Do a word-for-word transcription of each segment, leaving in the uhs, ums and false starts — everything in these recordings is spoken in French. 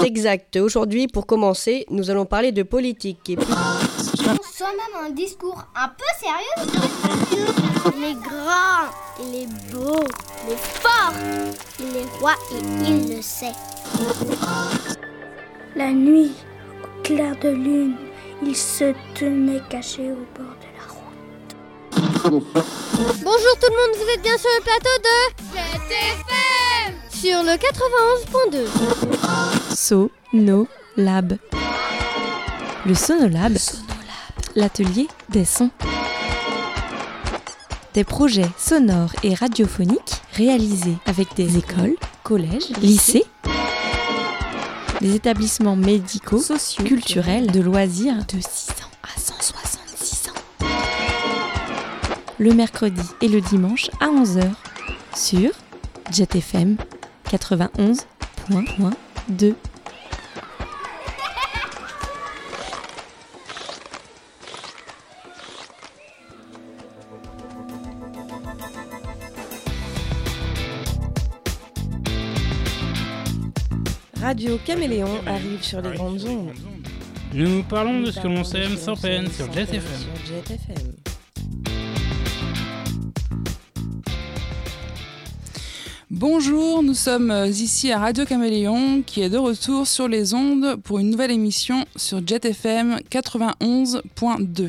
C'est exact. Aujourd'hui, pour commencer, nous allons parler de politique. Et puis... Soit même un discours un peu sérieux. Il est grand, il est beau, il est fort, il est roi et il le sait. La nuit, au clair de lune, il se tenait caché au bord de la route. Bonjour tout le monde, vous êtes bien sur le plateau de Jet F M sur le quatre-vingt-onze point deux. Sonolab. Le Sonolab, l'atelier des sons. Des projets sonores et radiophoniques réalisés avec des écoles, collèges, lycées, des établissements médicaux, sociaux, culturels, de loisirs de six ans à cent soixante-six ans. Le mercredi et le dimanche à onze heures sur Jet F M quatre-vingt-onze point deux. Radio Caméléon arrive sur les grandes ondes. Nous parlons de ce que l'on sait sans peine sur Jet F M. Sur Jet F M. Bonjour, nous sommes ici à Radio Caméléon qui est de retour sur les ondes pour une nouvelle émission sur Jet F M quatre-vingt-onze point deux.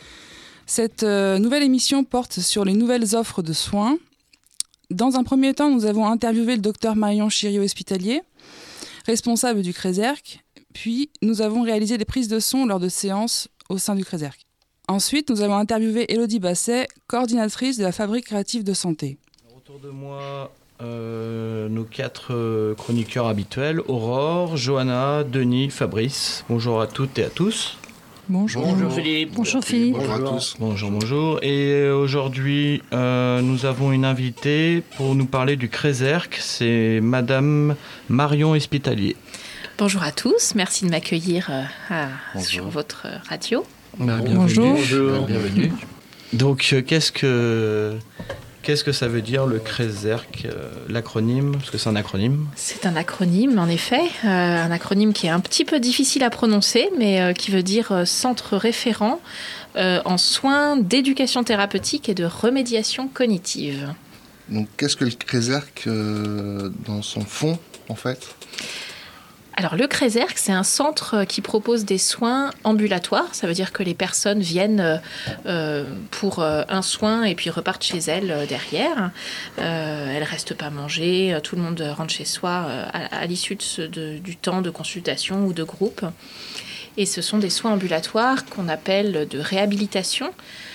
Cette euh, nouvelle émission porte sur les nouvelles offres de soins. Dans un premier temps, nous avons interviewé le docteur Marion Chiriot-Hospitalier, responsable du Crézerc, puis nous avons réalisé des prises de son lors de séances au sein du Crézerc. Ensuite, nous avons interviewé Élodie Basset, coordinatrice de la Fabrique créative de santé. Autour de moi, euh, nos quatre euh, chroniqueurs habituels, Aurore, Johanna, Denis, Fabrice. Bonjour à toutes et à tous. Bonjour. Bonjour Philippe. Bonjour Philippe. Bonjour à tous. Bonjour, bonjour. Et aujourd'hui, euh, nous avons une invitée pour nous parler du Crézerc. C'est Madame Marion Hospitalier. Bonjour à tous, merci de m'accueillir euh, à, sur votre radio. Bah, bienvenue. Bonjour. Bonjour. Bienvenue. Donc, euh, qu'est-ce que... Qu'est-ce que ça veut dire le Crézerc, euh, l'acronyme? Parce que c'est un acronyme. C'est un acronyme, en effet. Euh, un acronyme qui est un petit peu difficile à prononcer, mais euh, qui veut dire euh, Centre référent euh, en soins d'éducation thérapeutique et de remédiation cognitive. Donc, qu'est-ce que le Crézerc euh, dans son fond, en fait ? Alors, le Crézerc, c'est un centre qui propose des soins ambulatoires. Ça veut dire que les personnes viennent euh, pour euh, un soin et puis repartent chez elles euh, derrière. Euh, elles ne restent pas manger. Tout le monde rentre chez soi euh, à, à l'issue de ce, de, du temps de consultation ou de groupe. Et ce sont des soins ambulatoires qu'on appelle de réhabilitation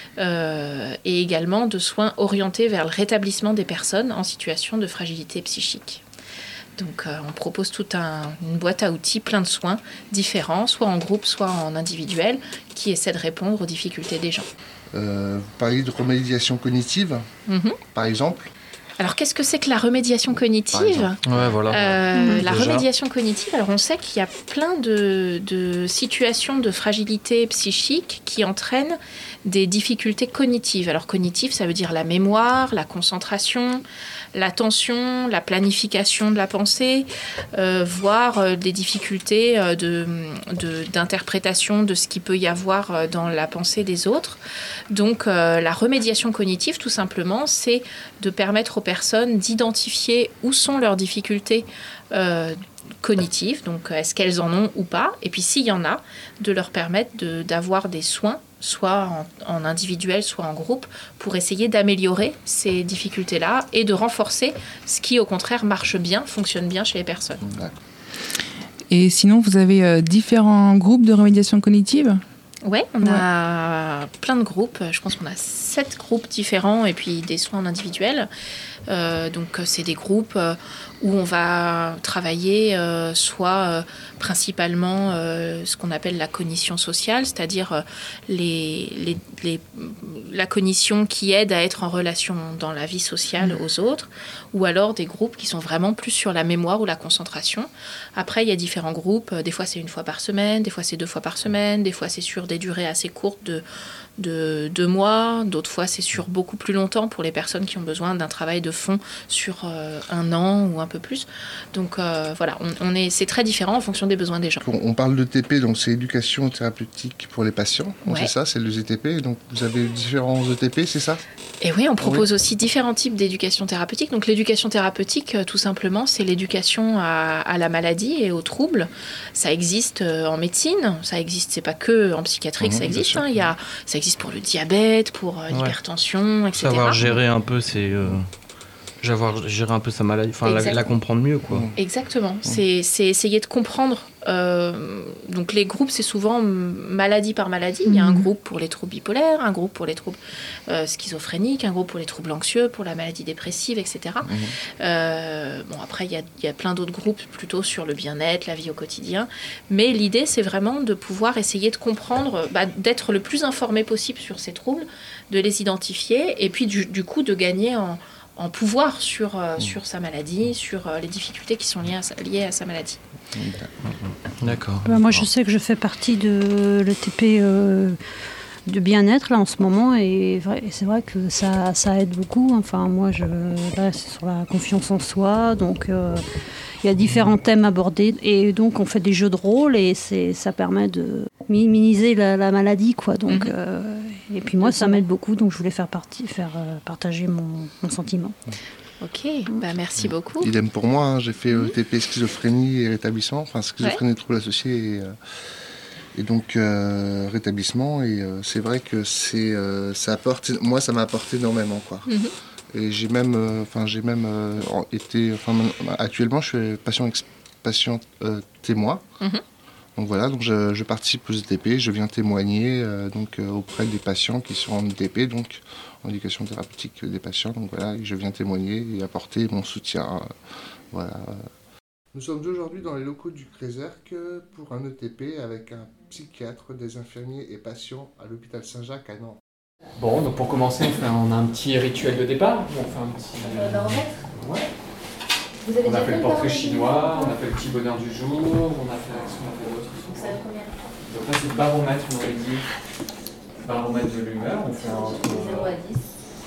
euh, et également de soins orientés vers le rétablissement des personnes en situation de fragilité psychique. Donc euh, on propose toute un, une boîte à outils, plein de soins différents, soit en groupe, soit en individuel, qui essaient de répondre aux difficultés des gens. Euh, vous parlez de remédiation cognitive, mm-hmm. par exemple. Alors qu'est-ce que c'est que la remédiation cognitive ? Ouais, voilà. Euh, mmh, la déjà. remédiation cognitive, alors on sait qu'il y a plein de, de situations de fragilité psychique qui entraînent des difficultés cognitives. Alors cognitive, ça veut dire la mémoire, la concentration, l'attention, la planification de la pensée, euh, voire euh, des difficultés euh, de, de, d'interprétation de ce qu'il peut y avoir euh, dans la pensée des autres. Donc euh, la remédiation cognitive, tout simplement, c'est de permettre aux personnes d'identifier où sont leurs difficultés euh, cognitives, donc est-ce qu'elles en ont ou pas, et puis s'il y en a, de leur permettre de, d'avoir des soins, soit en, en individuel, soit en groupe, pour essayer d'améliorer ces difficultés-là et de renforcer ce qui, au contraire, marche bien, fonctionne bien chez les personnes. Et sinon, vous avez euh, différents groupes de remédiation cognitive ? Oui, on ouais. a plein de groupes. Je pense qu'on a sept groupes différents et puis des soins en individuel. Euh, donc, c'est des groupes euh, où on va travailler euh, soit euh, principalement euh, ce qu'on appelle la cognition sociale, c'est-à-dire euh, les, les, les, la cognition qui aide à être en relation dans la vie sociale aux autres, ou alors des groupes qui sont vraiment plus sur la mémoire ou la concentration. Après, il y a différents groupes. Des fois, c'est une fois par semaine, des fois, c'est deux fois par semaine, des fois, c'est sur des durées assez courtes de, de deux mois, d'autres fois, c'est sur beaucoup plus longtemps pour les personnes qui ont besoin d'un travail de font sur euh, un an ou un peu plus. Donc euh, voilà, on, on est, c'est très différent en fonction des besoins des gens. On, on parle de T P, donc c'est éducation thérapeutique pour les patients. Donc Ouais. c'est ça, c'est le Z T P. Donc vous avez différents E T P, c'est ça? Et oui, on propose Oui. aussi différents types d'éducation thérapeutique. Donc l'éducation thérapeutique, euh, tout simplement, c'est l'éducation à, à la maladie et aux troubles. Ça existe euh, en médecine, ça existe, c'est pas que en psychiatrie que Mmh, ça bien existe. sûr. Hein. Il y a, ça existe pour le diabète, pour euh, Ouais. l'hypertension, et cetera. Savoir gérer un peu ses... euh, Savoir gérer un peu sa maladie, enfin la, Exact. la comprendre mieux, quoi. Exactement. C'est, c'est essayer de comprendre. Euh, donc les groupes, c'est souvent maladie par maladie. Il y a un groupe pour les troubles bipolaires, un groupe pour les troubles euh, schizophréniques, un groupe pour les troubles anxieux, pour la maladie dépressive, et cetera. Euh, bon, après, il y a, il y a plein d'autres groupes plutôt sur le bien-être, la vie au quotidien. Mais l'idée, c'est vraiment de pouvoir essayer de comprendre, bah, d'être le plus informé possible sur ces troubles, de les identifier et puis du, du coup de gagner en en pouvoir sur, euh, sur sa maladie, sur euh, les difficultés qui sont liées à sa, liées à sa maladie. D'accord. Bah, moi, je sais que je fais partie de l'E T P euh, de bien-être là en ce moment, et, vrai- et c'est vrai que ça, ça aide beaucoup. Enfin, moi, je, là, c'est sur la confiance en soi, donc euh, il y a différents thèmes abordés, et donc on fait des jeux de rôle, et c'est, ça permet de minimiser la, la maladie, quoi. Donc, Mhm. euh, et puis moi, ça m'aide beaucoup, donc je voulais faire, partie, faire euh, partager mon, mon sentiment. Ok, bah merci beaucoup. Idem pour moi, hein, j'ai fait E T P schizophrénie et rétablissement, enfin schizophrénie et troubles associés et, euh, et donc euh, rétablissement, et euh, c'est vrai que c'est, euh, ça apporte, moi ça m'a apporté énormément, quoi. Mhm. Et j'ai même, euh, enfin j'ai même euh, en- été, enfin maintenant- actuellement je suis patient, ex- patient euh, témoin. Mhm. Donc voilà, donc je, je participe aux E T P, je viens témoigner euh, donc euh, auprès des patients qui sont en E T P, donc en éducation thérapeutique des patients. Donc voilà, et je viens témoigner et apporter mon soutien. euh, voilà. Nous sommes aujourd'hui dans les locaux du Crézerc pour un E T P avec un psychiatre, des infirmiers et patients à l'hôpital Saint-Jacques à Nantes. Bon, donc pour commencer, on, fait, on a un petit rituel de départ. On fait un petit. Ouais. Vous avez On a déjà fait le fait portrait le chinois, on a fait le petit bonheur du jour, on a fait ce qu'on a fait d'autre. Donc c'est la première. Donc là, c'est le baromètre, on aurait dit. Baromètre de l'humeur, on fait un. zéro à dix.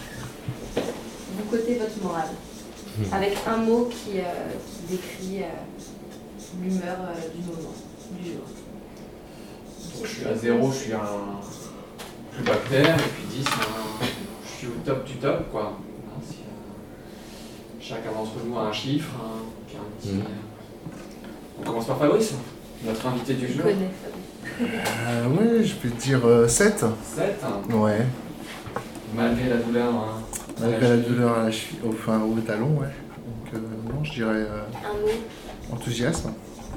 Vous cotez votre morale. Avec un mot qui, euh, qui décrit euh, l'humeur euh, du moment, du jour. Donc je suis à zéro, je suis un plus bas que terre, et puis dix, un... je suis au top du top, quoi. Hein, si, euh, chacun d'entre nous a un chiffre, un, puis un petit. On commence par Fabrice, notre invité du Je jour. connais Euh, ouais, je peux dire euh, sept. sept. Ouais. Malgré la douleur. Hein, Malgré la douleur à la cheville, enfin au talon, ouais. Donc euh, non, je dirais euh, un mot. enthousiasme.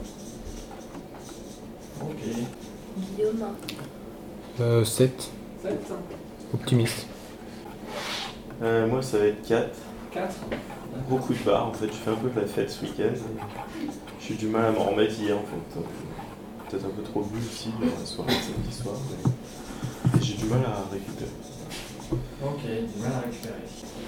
Ok. Guillaume. Euh, sept. sept. Optimiste. Euh, moi, ça va être quatre. quatre. Beaucoup de bars, en fait. Je fais un peu de la fête ce week-end. J'ai eu du mal à m'en remettre hier, en fait. Donc, peut-être un peu trop bu aussi, la soirée de samedi soir. Mais j'ai du mal à récupérer. Ok, du mal à récupérer.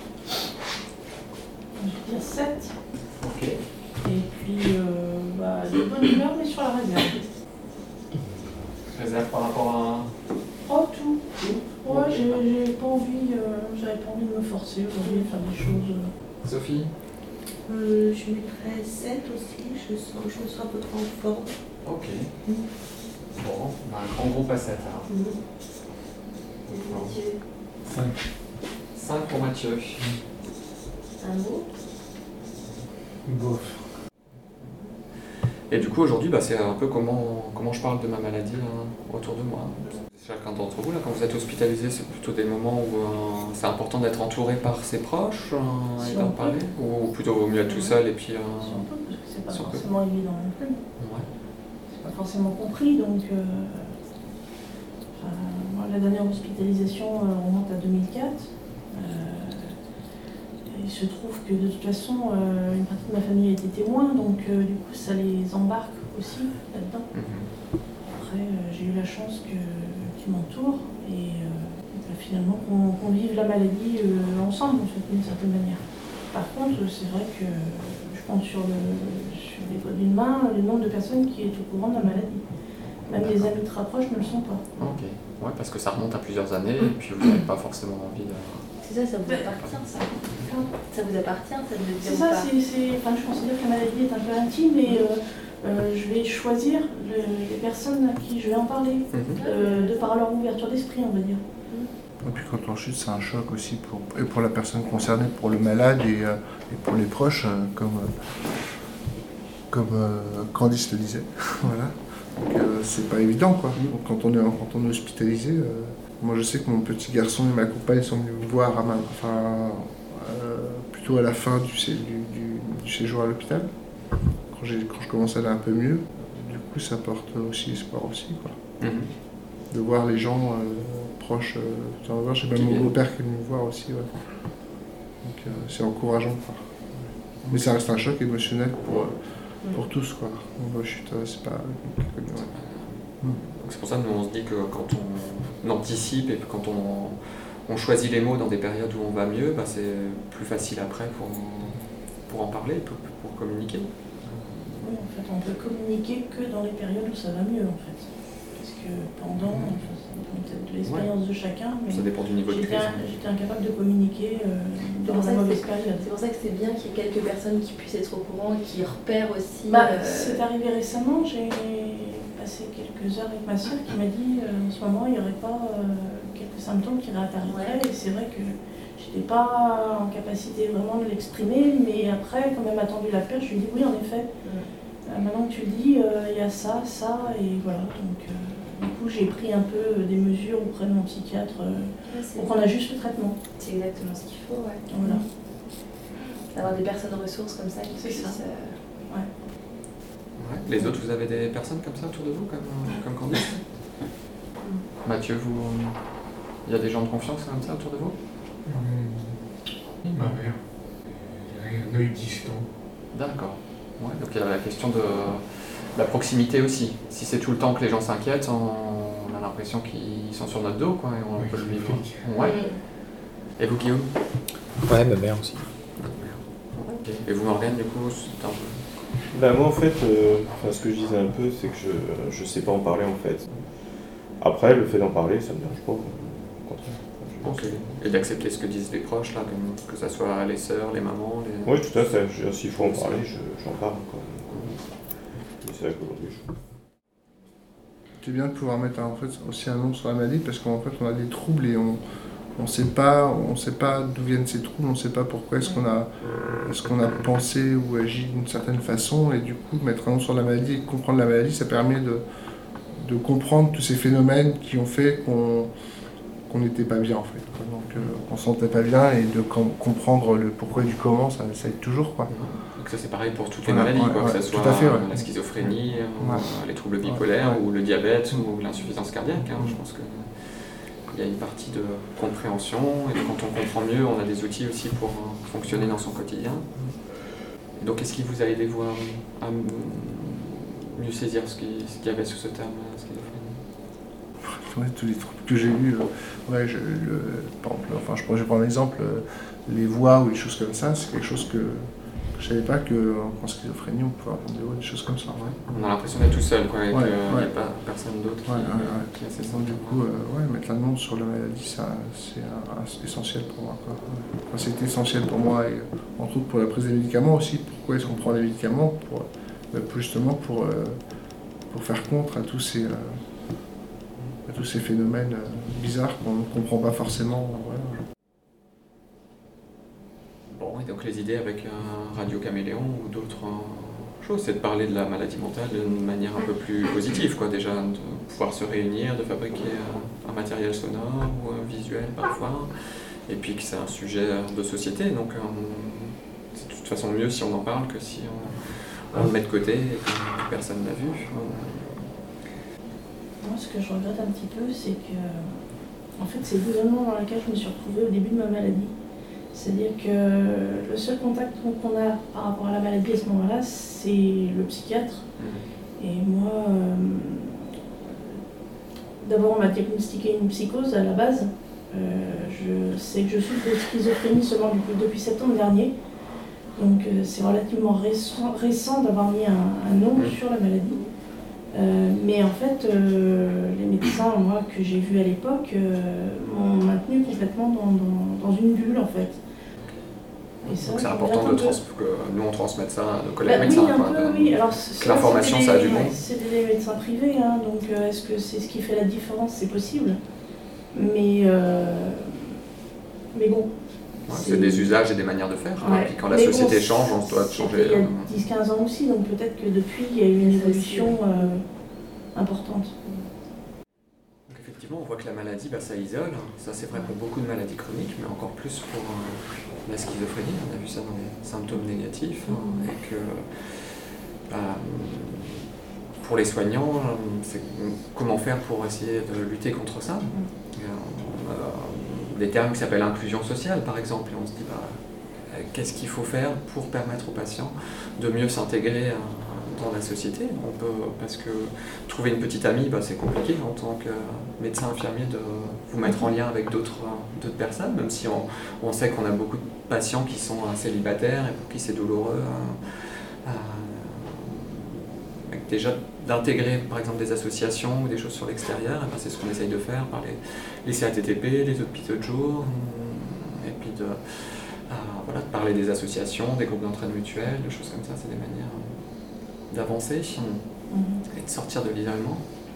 Je vais dire sept. Ok. Et puis, euh, bah, de bonne humeur, mais sur la réserve. Réserve par rapport à. Oh, tout. Ouais, j'ai j'ai pas envie, euh, j'avais pas envie de me forcer aujourd'hui à faire des choses. euh. Sophie. Euh, je mettrais sept aussi, je, sens, je me sens un peu trop en forme. Ok. Bon, on a un grand groupe à sept alors. Mathieu. cinq. cinq pour Mathieu. Un mot. Bof. Et du coup aujourd'hui bah, c'est un peu comment, comment je parle de ma maladie hein, autour de moi. Chacun d'entre vous, là, quand vous êtes hospitalisé, c'est plutôt des moments où euh, c'est important d'être entouré par ses proches euh, Si et d'en on parler, peut. ou plutôt vaut mieux être tout seul et puis... Euh, Si on peut, parce que c'est pas si on peut. forcément évident non plus. Ouais. C'est pas forcément compris, donc. Euh, enfin, moi, la dernière hospitalisation euh, remonte à deux mille quatre. Euh, il se trouve que de toute façon, euh, une partie de ma famille a été témoin, donc euh, du coup, ça les embarque aussi là-dedans. Mm-hmm. Après, euh, j'ai eu la chance que, qu'ils m'entourent et euh, bah, finalement qu'on, qu'on vive la maladie euh, ensemble, en fait, d'une certaine manière. Par contre, c'est vrai que je compte sur, le, sur les doigts d'une main le nombre de personnes qui est au courant de la maladie. Même les amis très proches ne le sont pas. Ok, ouais, parce que ça remonte à plusieurs années et puis vous n'avez pas forcément envie de... C'est ça, ça vous appartient, ça. D'accord. Ça vous appartient, ça ne C'est ça, c'est, c'est, enfin, je considère que la maladie est un peu intime et euh, euh, je vais choisir le, les personnes à qui je vais en parler, mm-hmm. euh, de par leur ouverture d'esprit, on va dire. Et puis quand on chute, c'est un choc aussi pour, et pour la personne concernée, pour le malade et, euh, et pour les proches, euh, comme, euh, comme euh, Candice le disait. Voilà. Donc euh, c'est pas évident, quoi. Donc, quand, on est, quand on est hospitalisé, euh, moi je sais que mon petit garçon et ma compagne sont venus me voir à ma, enfin, euh, plutôt à la fin du, du, du, du séjour à l'hôpital, quand, j'ai, quand je commence à aller un peu mieux. Du coup ça porte aussi espoir aussi, quoi. Mm-hmm. De voir les gens euh, proches. Euh, j'ai même mon beau-père qui est venu me voir aussi. Ouais. Donc euh, c'est encourageant, quoi. Mais ça reste un choc émotionnel pour, euh, pour tous, quoi. Donc, chute, c'est pas... Ouais. C'est pour ça que nous on se dit que quand on anticipe et que quand on, on choisit les mots dans des périodes où on va mieux, bah c'est plus facile après pour, pour en parler, pour, pour communiquer. Oui, en fait, on peut communiquer que dans les périodes où ça va mieux, en fait. Parce que pendant, mmh. enfin, ça dépend peut-être de l'expérience ouais. de chacun, mais ça dépend du niveau de crise. J'étais incapable de communiquer euh, dans la mauvaise période. C'est pour ça que c'est bien qu'il y ait quelques personnes qui puissent être au courant et qui repèrent aussi. Bah, euh... C'est arrivé récemment, j'ai passé quelques heures avec ma soeur qui m'a dit euh, en ce moment il n'y aurait pas euh, quelques symptômes qui réapparaîtraient. Ouais. Et c'est vrai que j'étais pas en capacité vraiment de l'exprimer, mais après, quand même attendu la peur, je lui ai dit oui, en effet. Ouais. Euh, maintenant que tu le dis, il euh, y a ça, ça, et voilà. Donc, euh, du coup, j'ai pris un peu des mesures auprès de mon psychiatre euh, ouais, pour qu'on ajuste le traitement. C'est exactement ce qu'il faut, ouais. Voilà. D'avoir des personnes ressources comme ça qui c'est puissent. Ça. Euh... Ouais. Ouais. Les autres, vous avez des personnes comme ça autour de vous, comme, comme Candice? Mathieu, vous, il y a des gens de confiance comme ça autour de vous? mmh. Ma mère. Un œil distant. D'accord. Ouais, donc il y a la question de la proximité aussi. Si c'est tout le temps que les gens s'inquiètent, on a l'impression qu'ils sont sur notre dos, quoi, et on oui, peut le vivre. Ouais. Et vous, Guillaume? Ouais, ma mère aussi. Okay. Et vous, Morgane, du coup, c'est un peu... Bah moi en fait, euh, enfin, ce que je disais un peu, c'est que je je sais pas en parler en fait. Après, le fait d'en parler, ça me dérange pas. Au contraire. Okay. Et d'accepter ce que disent les proches, là, que, que ça soit les sœurs, les mamans, les... Oui, tout à fait. Je, s'il faut en parler, je, j'en parle. Quoi. Mais c'est vrai qu'aujourd'hui, je... C'est bien de pouvoir mettre en fait, aussi un nom sur la maladie, parce qu'en fait, on a des troubles et on... On ne sait pas, on sait pas d'où viennent ces troubles, on ne sait pas pourquoi est-ce qu'on a, est-ce qu'on a pensé ou agi d'une certaine façon, et du coup mettre un nom sur la maladie et comprendre la maladie, ça permet de, de comprendre tous ces phénomènes qui ont fait qu'on qu'on n'était pas bien en fait. Quoi. Donc euh, on se sentait pas bien et de com- comprendre le pourquoi du comment, ça, ça aide toujours. Quoi. Donc ça c'est pareil pour toutes les maladies, ouais, quoi, ouais, que ce soit fait, ouais. la schizophrénie, ouais. ou les troubles bipolaires, ouais. ou le diabète, ouais. ou l'insuffisance cardiaque. Hein, je pense que il y a une partie de compréhension, et quand on comprend mieux, on a des outils aussi pour euh, fonctionner dans son quotidien. Et donc, est-ce qui vous a aidé vous à, à mieux saisir ce qu'il y avait sous ce terme, schizophrénie? Ouais, tous les troubles que j'ai eus, euh, ouais, je, le, par exemple, enfin, je, je prends un exemple, euh, les voix ou les choses comme ça, c'est quelque chose que je savais pas qu'en schizophrénie, on pouvait avoir des voix, des choses comme ça. Ouais. On a l'impression d'être tout seul, quoi, et ouais, qu'il n'y ouais. a pas personne d'autre qui, ouais, ouais, ouais. qui a ces symptômes. Du coup, euh, ouais, mettre un nom sur la maladie, ça, c'est un, essentiel pour moi. Quoi. Enfin, c'était essentiel pour moi, et, entre autres pour la prise des médicaments aussi. Pourquoi est-ce qu'on prend les médicaments? Pour, bah, justement pour, euh, pour faire contre à tous ces, euh, à tous ces phénomènes euh, bizarres qu'on ne comprend pas forcément. Voilà. Bon, et donc les idées avec un Radio Caméléon ou d'autres euh, choses, c'est de parler de la maladie mentale d'une manière un peu plus positive, quoi, déjà, de pouvoir se réunir, de fabriquer un, un matériel sonore ou un visuel parfois, et puis que c'est un sujet de société, donc euh, c'est de toute façon mieux si on en parle que si on, on le met de côté et que personne n'a vu. Moi, ce que je regrette un petit peu, c'est que, en fait, c'est l'isolement dans lequel je me suis retrouvée au début de ma maladie. C'est-à-dire que le seul contact qu'on a par rapport à la maladie à ce moment-là, c'est le psychiatre. Mmh. Et moi, euh, d'abord on m'a diagnostiqué une psychose à la base. Euh, je sais que je souffre de schizophrénie seulement depuis, depuis septembre dernier. Donc euh, c'est relativement récent, récent d'avoir mis un, un nom mmh. sur la maladie. Euh, mais en fait, euh, les médecins, moi, que j'ai vus à l'époque, euh, m'ont maintenu complètement dans, dans, dans une bulle, en fait. Et ça, Donc c'est je important regrette de un peu. trans- que nous on transmette ça à nos collègues Bah, médecins. oui, un quoi, peu, de- oui. Alors, que ça, l'information c'est ça a des- du bon. C'est des médecins privés, hein, donc euh, est-ce que c'est ce qui fait la différence? C'est possible. Mais, euh, mais bon. Ouais, c'est des usages et des manières de faire. hein. Ouais. Et puis quand la Mais société bon, change, on doit c'était changer. il y a euh, dix quinze ans aussi, donc peut-être que depuis, il y a eu une évolution euh, importante. Donc effectivement, on voit que la maladie, bah, ça isole. Ça, c'est vrai pour beaucoup de maladies chroniques, mais encore plus pour euh, la schizophrénie. On a vu ça dans les symptômes négatifs. hein, et que bah, pour les soignants, c'est comment faire pour essayer de lutter contre ça. Et, on a des termes qui s'appellent inclusion sociale, par exemple. Et on se dit, bah, qu'est-ce qu'il faut faire pour permettre aux patients de mieux s'intégrer euh, dans la société. On peut, parce que trouver une petite amie, bah, c'est compliqué en tant que médecin infirmier de vous mettre en lien avec d'autres euh, d'autres personnes, même si on, on sait qu'on a beaucoup de patients qui sont euh, célibataires et pour qui c'est douloureux. Euh, euh, déjà d'intégrer par exemple des associations ou des choses sur l'extérieur, et ben, c'est ce qu'on essaye de faire par les, les C A T T P, les hôpitaux de jour, et puis de, euh, voilà, de parler des associations, des groupes d'entraide mutuelle, de choses comme ça. C'est des manières d'avancer mmh. et de sortir de l'isolement.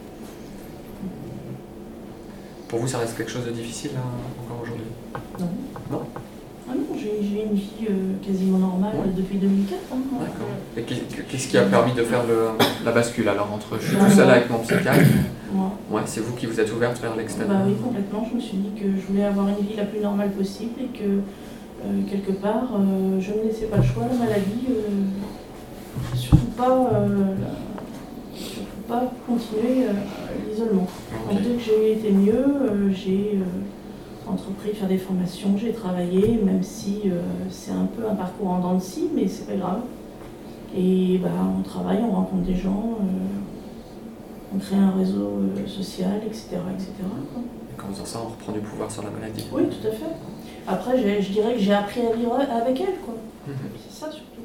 Pour vous, ça reste quelque chose de difficile là, encore aujourd'hui? Non. Non. Ah non, j'ai j'ai une vie euh, quasiment normale ouais. depuis deux mille quatre. Hein. D'accord. Et qu'est-ce qui a permis de faire le, la bascule alors entre je suis tout seul avec mon psychiatre? Ouais, c'est vous qui vous êtes ouverte vers l'extérieur? Bah oui, complètement. Je me suis dit que je voulais avoir une vie la plus normale possible et que euh, quelque part, euh, je ne me laissais pas le choix. La maladie, euh, surtout pas, euh, la, surtout pas continuer euh, l'isolement. Okay. Donc dès que j'ai été mieux, euh, j'ai euh, entrepris de faire des formations, j'ai travaillé, même si euh, c'est un peu un parcours en dents de scie, mais c'est pas grave. Et bah, on travaille, on rencontre des gens, euh, on crée un réseau euh, social, et cetera et cetera quoi. Et quand on faisant ça, on reprend du pouvoir sur la maladie. Oui, tout à fait. Après, je dirais que j'ai appris à vivre avec elle, quoi. Mmh. C'est ça surtout.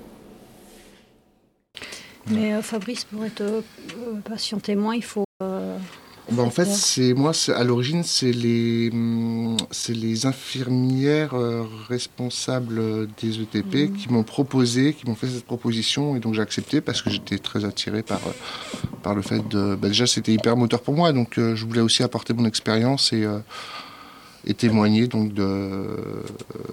Mais euh, Fabrice, pour être euh, patient témoin, il faut... Euh... Bah en fait, c'est moi, c'est, à l'origine, c'est les, c'est les infirmières euh, responsables des E T P mmh. qui m'ont proposé, qui m'ont fait cette proposition, et donc j'ai accepté parce que j'étais très attiré par, par le fait de... Bah déjà, c'était hyper moteur pour moi, donc euh, je voulais aussi apporter mon expérience et, euh, et témoigner donc de, euh,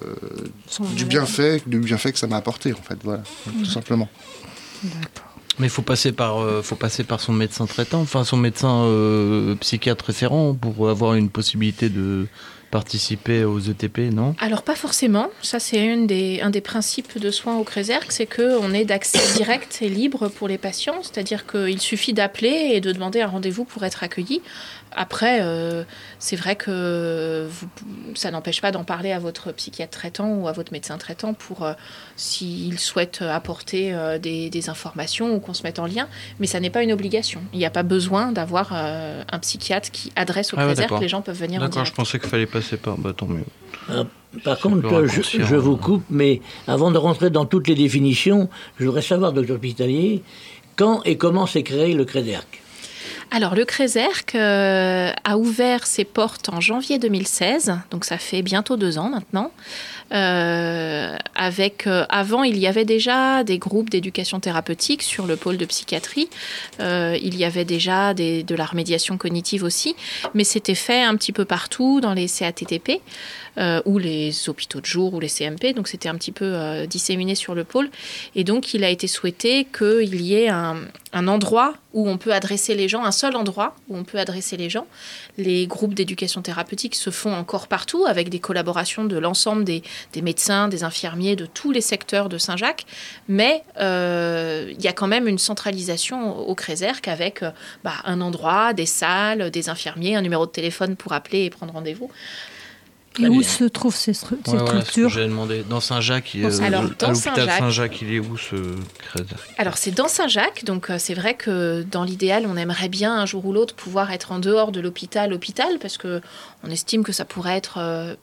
du bienfait, du bienfait que ça m'a apporté, en fait, voilà, mmh. tout simplement. D'accord. Mais il faut passer par, euh, faut passer par son médecin traitant, enfin son médecin euh, psychiatre référent pour avoir une possibilité de participer aux E T P, non? Alors pas forcément, ça c'est une des, un des principes de soins au Crézerc, c'est qu'on est d'accès direct et libre pour les patients, c'est-à-dire qu'il suffit d'appeler et de demander un rendez-vous pour être accueilli. Après, euh, c'est vrai que vous, ça n'empêche pas d'en parler à votre psychiatre traitant ou à votre médecin traitant pour euh, s'il souhaite apporter euh, des, des informations ou qu'on se mette en lien, mais ça n'est pas une obligation. Il n'y a pas besoin d'avoir euh, un psychiatre qui adresse au ah Crézerc, ouais, les gens peuvent venir en direct. D'accord, je pensais qu'il fallait passer par, bah tant mieux. Euh, par contre, je, je vous coupe, mais avant de rentrer dans toutes les définitions, je voudrais savoir, docteur Pitalier, quand et comment s'est créé le Crézerc? Alors, le Crézerc euh, a ouvert ses portes en janvier deux mille seize, donc ça fait bientôt deux ans maintenant. Euh, avec, euh, avant, il y avait déjà des groupes d'éducation thérapeutique sur le pôle de psychiatrie. Euh, il y avait déjà des, de la remédiation cognitive aussi, mais c'était fait un petit peu partout dans les C A T T P. Euh, ou les hôpitaux de jour, ou les C M P, donc c'était un petit peu euh, disséminé sur le pôle. Et donc, il a été souhaité qu'il y ait un, un endroit où on peut adresser les gens, un seul endroit où on peut adresser les gens. Les groupes d'éducation thérapeutique se font encore partout, avec des collaborations de l'ensemble des, des médecins, des infirmiers, de tous les secteurs de Saint-Jacques, mais euh, il y a quand même une centralisation au, au Crézerc, avec euh, bah, un endroit, des salles, des infirmiers, un numéro de téléphone pour appeler et prendre rendez-vous. Et où se trouvent ces, stru- ces ouais, structures? Ouais, c'est ce que j'avais demandé. Dans Saint-Jacques, il, euh, alors, dans à l'hôpital Saint-Jacques, Saint-Jacques, il est où ce Crézerc? Alors c'est dans Saint-Jacques, donc euh, c'est vrai que dans l'idéal, on aimerait bien un jour ou l'autre pouvoir être en dehors de l'hôpital, hôpital, parce que on estime que ça pourrait être euh,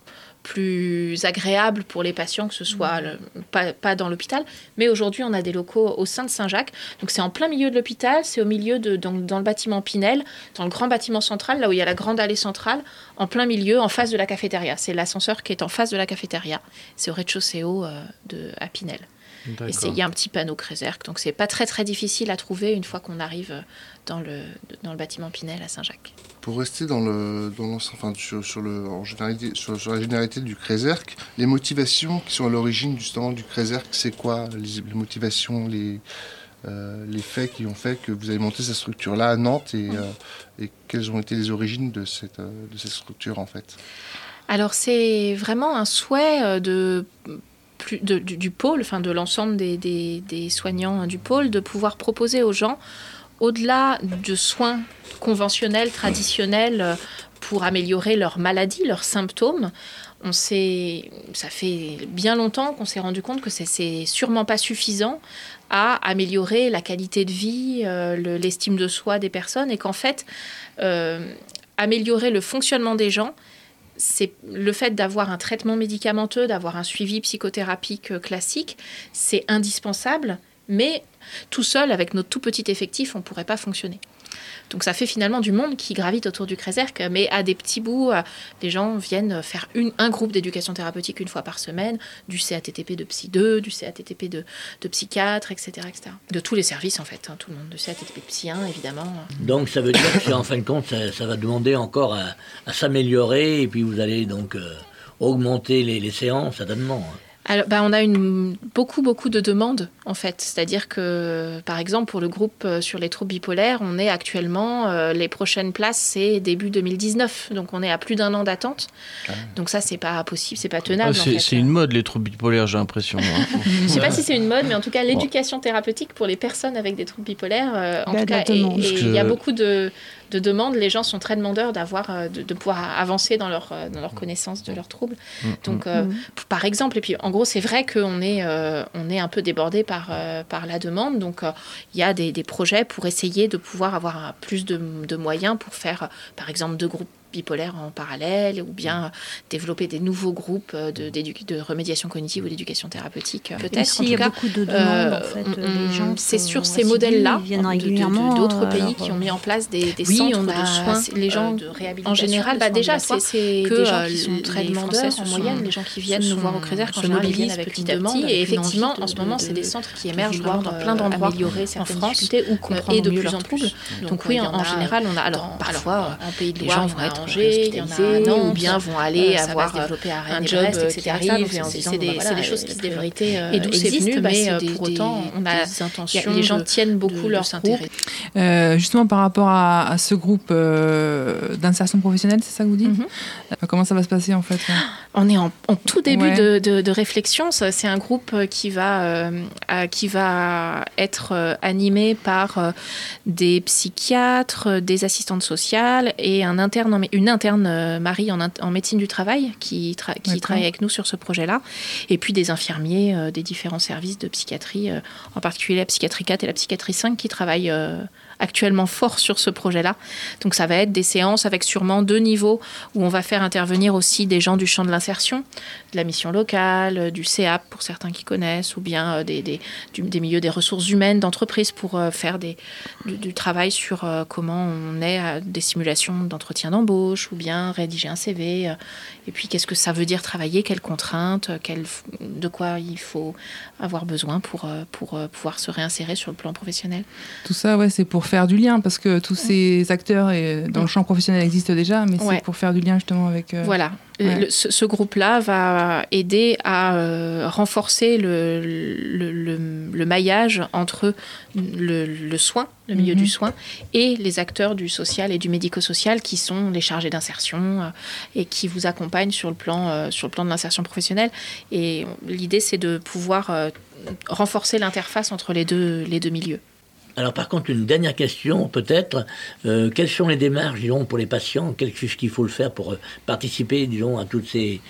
plus agréable pour les patients, que ce soit le, pas, pas dans l'hôpital. Mais aujourd'hui, on a des locaux au sein de Saint-Jacques. Donc, c'est en plein milieu de l'hôpital. C'est au milieu, de, dans, dans le bâtiment Pinel, dans le grand bâtiment central, là où il y a la grande allée centrale, en plein milieu, en face de la cafétéria. C'est l'ascenseur qui est en face de la cafétéria. C'est au rez-de-chaussée haut euh, de, à Pinel. D'accord. Et il y a un petit panneau Crézerc. Donc, c'est pas très, très difficile à trouver une fois qu'on arrive dans le, dans le bâtiment Pinel à Saint-Jacques. Pour rester dans le, dans enfin, sur, sur, le, en généralité, sur, sur la généralité du Crézerc, les motivations qui sont à l'origine justement du Crézerc, c'est quoi les, les motivations, les, euh, les faits qui ont fait que vous avez monté cette structure-là à Nantes et, euh, et quelles ont été les origines de cette, euh, de cette structure en fait? Alors c'est vraiment un souhait de... Plus de, du, du pôle, enfin de l'ensemble des, des, des soignants du pôle, de pouvoir proposer aux gens, au-delà de soins conventionnels, traditionnels, pour améliorer leur maladie, leurs symptômes, on s'est, ça fait bien longtemps qu'on s'est rendu compte que c'est, c'est sûrement pas suffisant à améliorer la qualité de vie, euh, le, l'estime de soi des personnes, et qu'en fait, euh, améliorer le fonctionnement des gens, c'est le fait d'avoir un traitement médicamenteux, d'avoir un suivi psychothérapique classique, c'est indispensable, mais tout seul, avec notre tout petit effectif, on ne pourrait pas fonctionner. Donc ça fait finalement du monde qui gravite autour du Crézerc, mais à des petits bouts, les gens viennent faire une, un groupe d'éducation thérapeutique une fois par semaine, du C A T T P de Psy deux, du C A T T P de, de psychiatre, et cetera, et cetera. De tous les services en fait, hein, tout le monde, de C A T T P de Psy un évidemment. Donc ça veut dire que en fin de compte, ça, ça va demander encore à, à s'améliorer, et puis vous allez donc euh, augmenter les, les séances certainement. Alors, bah, on a une, beaucoup, beaucoup de demandes, en fait. C'est-à-dire que, par exemple, pour le groupe sur les troubles bipolaires, on est actuellement, euh, les prochaines places, c'est début deux mille dix-neuf. Donc, on est à plus d'un an d'attente. Ah. Donc ça, c'est pas possible, c'est pas tenable, ah, c'est, en fait. C'est une mode, les troubles bipolaires, j'ai l'impression. Hein. Je sais pas si c'est une mode, mais en tout cas, l'éducation thérapeutique pour les personnes avec des troubles bipolaires, euh, en bah, tout cas, et il que... y a beaucoup de... de demandes, les gens sont très demandeurs d'avoir, de, de pouvoir avancer dans leur, dans leur connaissance de leurs troubles. Mmh. Donc, euh, mmh. par exemple, et puis en gros, c'est vrai qu'on est, euh, on est un peu débordé par, euh, par la demande. Donc, il euh, y a des, des projets pour essayer de pouvoir avoir plus de, de moyens pour faire, par exemple, deux groupes bipolaires en parallèle, ou bien développer des nouveaux groupes de, de remédiation cognitive ou d'éducation thérapeutique, peut-être. En tout il y a beaucoup de demandes, euh, en fait. On, les gens c'est sur ces modèles-là, de, de, d'autres pays alors, qui ont mis en place des, des oui, centres on de soins, les gens, de réhabilitation. En général, bah déjà, c'est, c'est que des gens qui sont très demandeurs en moyenne, les gens qui viennent nous voir au Crézerc, en général, ils viennent avec une demande. Et effectivement, en ce moment, c'est des centres qui émergent dans plein d'endroits en France et de plus en plus. Donc oui, en général, on a alors parfois en pays de les gens vont être Angers, il y en a ou bien vont aller euh, avoir un job euh, qui arrive, et en disant, c'est des, voilà, c'est des choses qui se développent. Euh, et d'où c'est venu, mais euh, pour autant, on a des intentions. Les gens tiennent beaucoup leur intérêt. Euh, justement, par rapport à, à ce groupe euh, d'insertion professionnelle, c'est ça que vous dites? Mm-hmm. Comment ça va se passer en fait là? On est en, en tout début ouais. de, de, de réflexion. C'est un groupe qui va, euh, qui va être animé par euh, des psychiatres, des assistantes sociales et un interne, une interne euh, Marie en, en médecine du travail qui, tra- qui travaille avec nous sur ce projet-là. Et puis des infirmiers euh, des différents services de psychiatrie, euh, en particulier la psychiatrie quatre et la psychiatrie cinq qui travaillent euh, actuellement fort sur ce projet-là. Donc ça va être des séances avec sûrement deux niveaux où on va faire intervenir aussi des gens du champ de l'insertion, de la mission locale, du C A P pour certains qui connaissent, ou bien des, des, du, des milieux des ressources humaines d'entreprise pour euh, faire des, du, du travail sur euh, comment on est à des simulations d'entretien d'embauche, ou bien rédiger un C V, euh, et puis qu'est-ce que ça veut dire travailler, quelles contraintes, quelles, de quoi il faut avoir besoin pour, euh, pour euh, pouvoir se réinsérer sur le plan professionnel. Tout ça, ouais, c'est pour faire du lien, parce que tous ces acteurs et, dans le champ professionnel existent déjà, mais ouais. c'est pour faire du lien justement avec... Euh... Voilà. Ouais. Le, ce, ce groupe-là va aider à euh, renforcer le, le, le, le maillage entre le, le soin, le milieu mm-hmm. du soin, et les acteurs du social et du médico-social qui sont les chargés d'insertion euh, et qui vous accompagnent sur le plan, euh, sur le plan de l'insertion professionnelle. Et l'idée, c'est de pouvoir euh, renforcer l'interface entre les deux, les deux milieux. Alors par contre, une dernière question peut-être, euh, quelles sont les démarches, disons, pour les patients? Qu'est-ce qu'il faut le faire pour participer, disons, à toutes ces,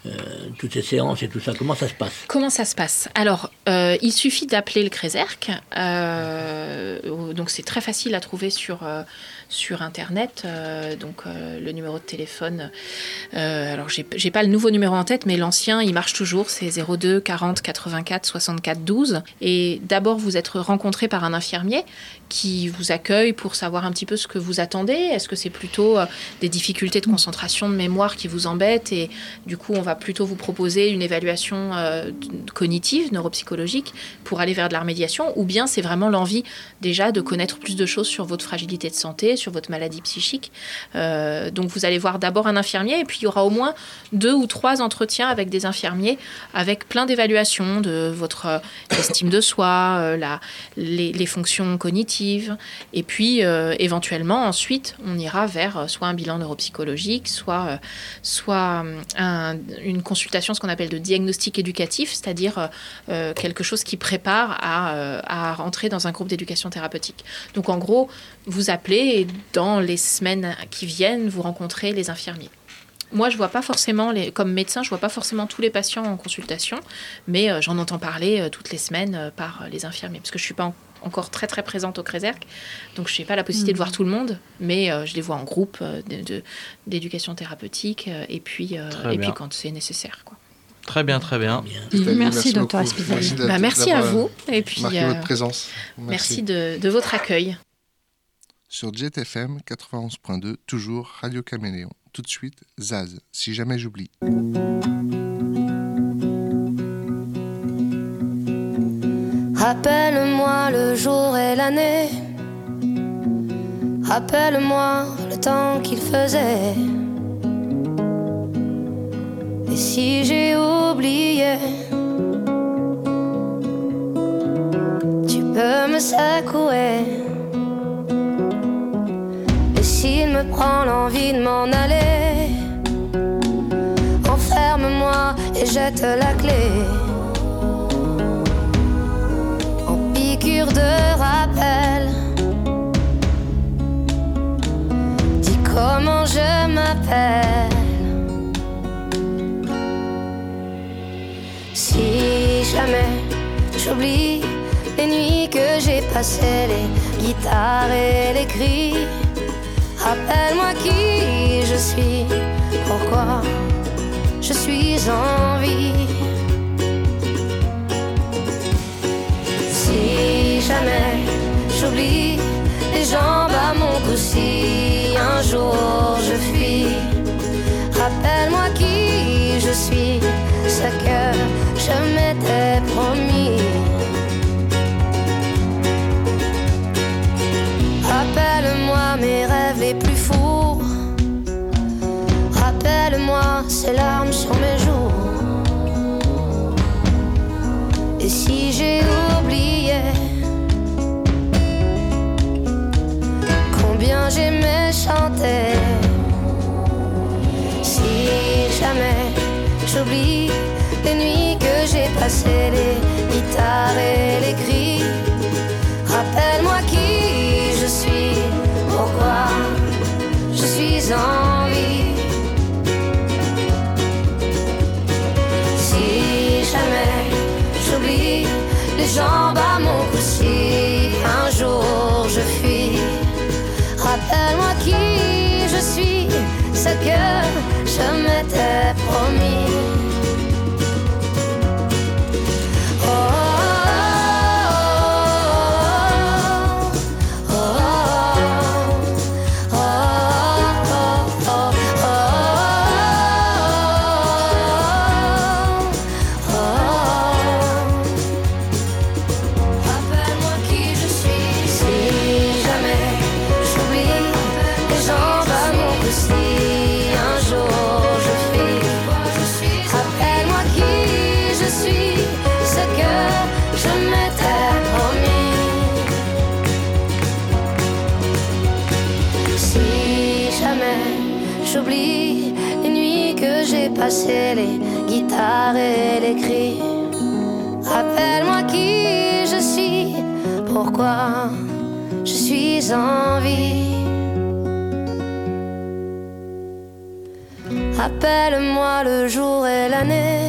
euh, toutes ces séances et tout ça? Comment ça se passe? Comment ça se passe? Alors, euh, il suffit d'appeler le Créserc. Euh, donc, c'est très facile à trouver sur, euh, sur Internet. Euh, donc, euh, le numéro de téléphone. Euh, alors, j'ai, j'ai pas le nouveau numéro en tête, mais l'ancien, il marche toujours. C'est zéro deux quarante quatre-vingt-quatre soixante-quatre douze. Et d'abord, vous êtes rencontré par un infirmier qui vous accueille pour savoir un petit peu ce que vous attendez. Est-ce que c'est plutôt euh, des difficultés de concentration, de mémoire qui vous embêtent, et du coup on va plutôt vous proposer une évaluation euh, cognitive, neuropsychologique, pour aller vers de la remédiation, ou bien c'est vraiment l'envie déjà de connaître plus de choses sur votre fragilité de santé, sur votre maladie psychique. Euh, donc vous allez voir d'abord un infirmier, et puis il y aura au moins deux ou trois entretiens avec des infirmiers, avec plein d'évaluations de votre euh, estime de soi, euh, la, les, les fonctions cognitives, et puis euh, éventuellement ensuite on ira vers euh, soit un bilan neuropsychologique, soit, euh, soit un, une consultation, ce qu'on appelle de diagnostic éducatif, c'est-à-dire euh, quelque chose qui prépare à, euh, à rentrer dans un groupe d'éducation thérapeutique. Donc en gros, vous appelez et dans les semaines qui viennent, vous rencontrez les infirmiers. Moi, je vois pas forcément, les, comme médecin, je vois pas forcément tous les patients en consultation, mais euh, j'en entends parler euh, toutes les semaines euh, par euh, les infirmiers, parce que je suis pas en, encore très très présente au Créserc, donc je n'ai pas la possibilité mmh. de voir tout le monde, mais euh, je les vois en groupe euh, de, de, d'éducation thérapeutique, euh, et puis euh, et puis quand c'est nécessaire, quoi. Très bien, très bien. Merci, merci docteur Espitali. Merci, bah, merci à vous, et puis marqué euh, votre présence. Merci, merci de, de votre accueil. Sur Jet F M quatre-vingt-onze point deux, toujours Radio Caméléon. Tout de suite, Zaz, si jamais j'oublie. Rappelle-moi le jour et l'année. Rappelle-moi le temps qu'il faisait. Et si j'ai oublié, tu peux me secouer. Et s'il me prend l'envie de m'en aller, enferme-moi et jette la clé. Piqûre de rappel, dis comment je m'appelle. Si jamais j'oublie les nuits que j'ai passées, les guitares et les cris, rappelle-moi qui je suis, pourquoi je suis en vie. Si jamais j'oublie les jambes à mon cou, si un jour je fuis, rappelle-moi qui je suis, ce que je m'étais promis. Rappelle-moi mes rêves les plus fous, rappelle-moi ces larmes sur mes joues. Et si j'ai oublié combien j'aimais chanter, si jamais j'oublie les nuits que j'ai passées, les guitares et les cris, rappelle-moi qui je suis, pourquoi je suis en vie. Si jamais j'oublie les jambes à mon cou, si un jour je fuis, rappelle-moi qui je suis, ce que je m'étais promis. Oh, oh, oh, oh, oh, oh, oh, oh. Rappelle-moi qui je suis, si jamais j'oublie les jambes à mon cou, si un jour je fuis, rappelle-moi qui je suis, ce que je m'étais promis. Si jamais j'oublie les nuits que j'ai passées, les guitares et les cris, rappelle-moi qui je suis, pourquoi je suis en vie. Appelle-moi le jour et l'année.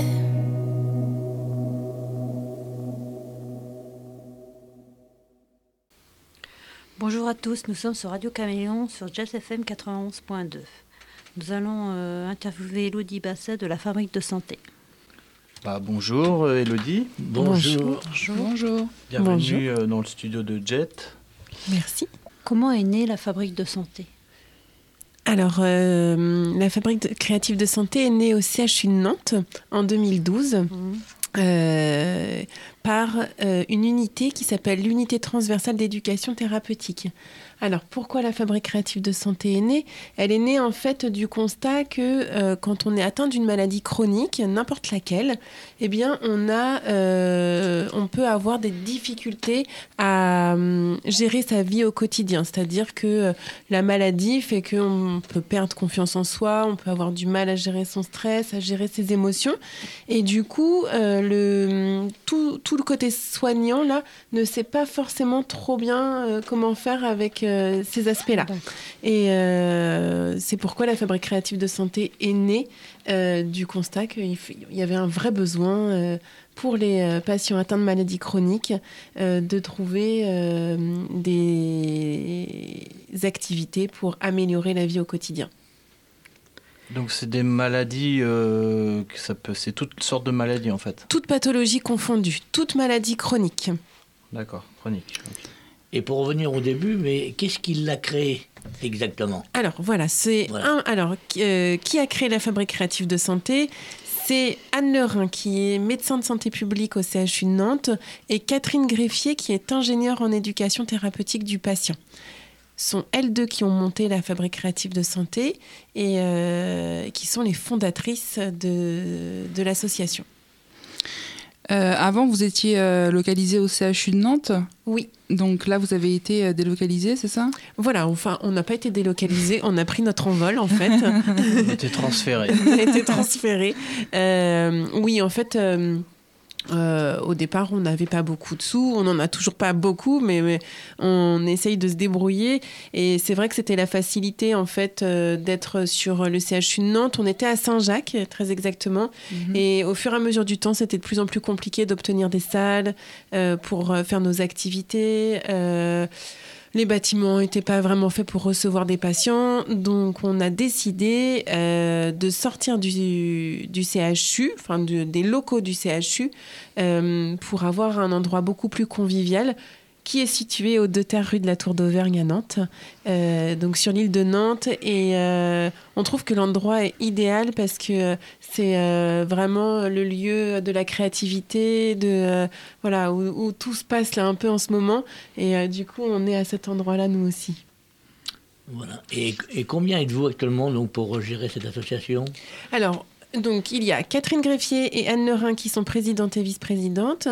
Bonjour à tous, nous sommes sur Radio Caméléon sur Jazz F M quatre-vingt-onze point deux. Nous allons euh, interviewer Elodie Basset de la Fabrique de Santé. Bah, bonjour Elodie. Bonjour. Bonjour. Bonjour. Bienvenue Bonjour. dans le studio de Jet. Merci. Comment est née la Fabrique de Santé ? Alors, euh, la Fabrique de, créative de santé est née au C H U de Nantes en deux mille douze. Mmh. Euh, par euh, une unité qui s'appelle l'unité transversale d'éducation thérapeutique. Alors, pourquoi la Fabrique créative de santé est née ? Elle est née en fait du constat que euh, quand on est atteint d'une maladie chronique, n'importe laquelle, eh bien, on a, euh, on peut avoir des difficultés à euh, gérer sa vie au quotidien. C'est-à-dire que euh, la maladie fait qu'on peut perdre confiance en soi, on peut avoir du mal à gérer son stress, à gérer ses émotions. Et du coup, euh, le, tout, tout le côté soignant, là, ne sait pas forcément trop bien euh, comment faire avec euh, ces aspects-là. D'accord. Et euh, c'est pourquoi la Fabrique créative de santé est née euh, du constat qu'il f- y avait un vrai besoin euh, pour les euh, patients atteints de maladies chroniques euh, de trouver euh, des activités pour améliorer la vie au quotidien. Donc c'est des maladies, euh, ça peut, c'est toutes sortes de maladies en fait. Toutes pathologies confondues, toutes maladies chroniques. D'accord, chroniques. Okay. Et pour revenir au début, mais qu'est-ce qui l'a créé exactement ? Alors voilà, c'est voilà. un. Alors euh, qui a créé la Fabrique créative de santé ? C'est Anne Lerin, qui est médecin de santé publique au C H U de Nantes, et Catherine Greffier, qui est ingénieure en éducation thérapeutique du patient. Sont elles deux qui ont monté la Fabrique créative de santé et euh, qui sont les fondatrices de, de l'association. Euh, avant, vous étiez euh, localisée au C H U de Nantes ? Oui. Donc là, vous avez été euh, délocalisée, c'est ça ? Voilà, enfin, on n'a pas été délocalisés, on a pris notre envol, en fait. On a été transférés. On a été transférés. Euh, oui, en fait... Euh, Euh, au départ, on n'avait pas beaucoup de sous, on n'en a toujours pas beaucoup, mais, mais on essaye de se débrouiller. Et c'est vrai que c'était la facilité en fait euh, d'être sur le C H U de Nantes. On était à Saint-Jacques, très exactement. Mm-hmm. Et au fur et à mesure du temps, c'était de plus en plus compliqué d'obtenir des salles euh, pour faire nos activités. Euh, Les bâtiments n'étaient pas vraiment faits pour recevoir des patients, donc on a décidé euh, de sortir du, du C H U, enfin de, des locaux du C H U, euh, pour avoir un endroit beaucoup plus convivial, qui est situé aux deux terres rue de la Tour d'Auvergne à Nantes, euh, donc sur l'île de Nantes. Et euh, on trouve que l'endroit est idéal parce que c'est euh, vraiment le lieu de la créativité, de, euh, voilà, où, où tout se passe là un peu en ce moment. Et euh, du coup, on est à cet endroit-là, nous aussi. Voilà. Et, et combien êtes-vous actuellement donc, pour gérer cette association ? Alors, donc, il y a Catherine Greffier et Anne Lerin qui sont présidentes et vice-présidentes.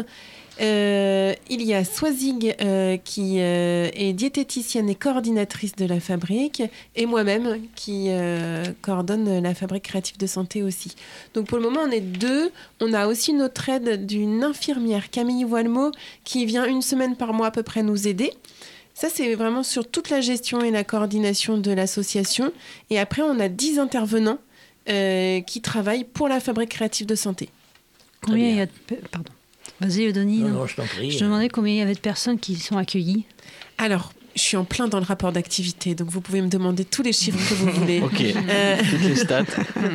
Euh, il y a Swazig euh, qui euh, est diététicienne et coordinatrice de la Fabrique, et moi-même qui euh, coordonne la Fabrique créative de santé aussi. Donc pour le moment on est deux. On a aussi notre aide d'une infirmière, Camille Voilemot, qui vient une semaine par mois à peu près nous aider. Ça c'est vraiment sur toute la gestion et la coordination de l'association. Et après on a dix intervenants euh, qui travaillent pour la Fabrique créative de santé. Combien il y a de... Pardon. Vas-y, Eudony. Non, non, je t'en prie. Je te demandais combien il y avait de personnes qui sont accueillies. Alors, je suis en plein dans le rapport d'activité, donc vous pouvez me demander tous les chiffres que vous voulez. Ok, euh... toutes les stats.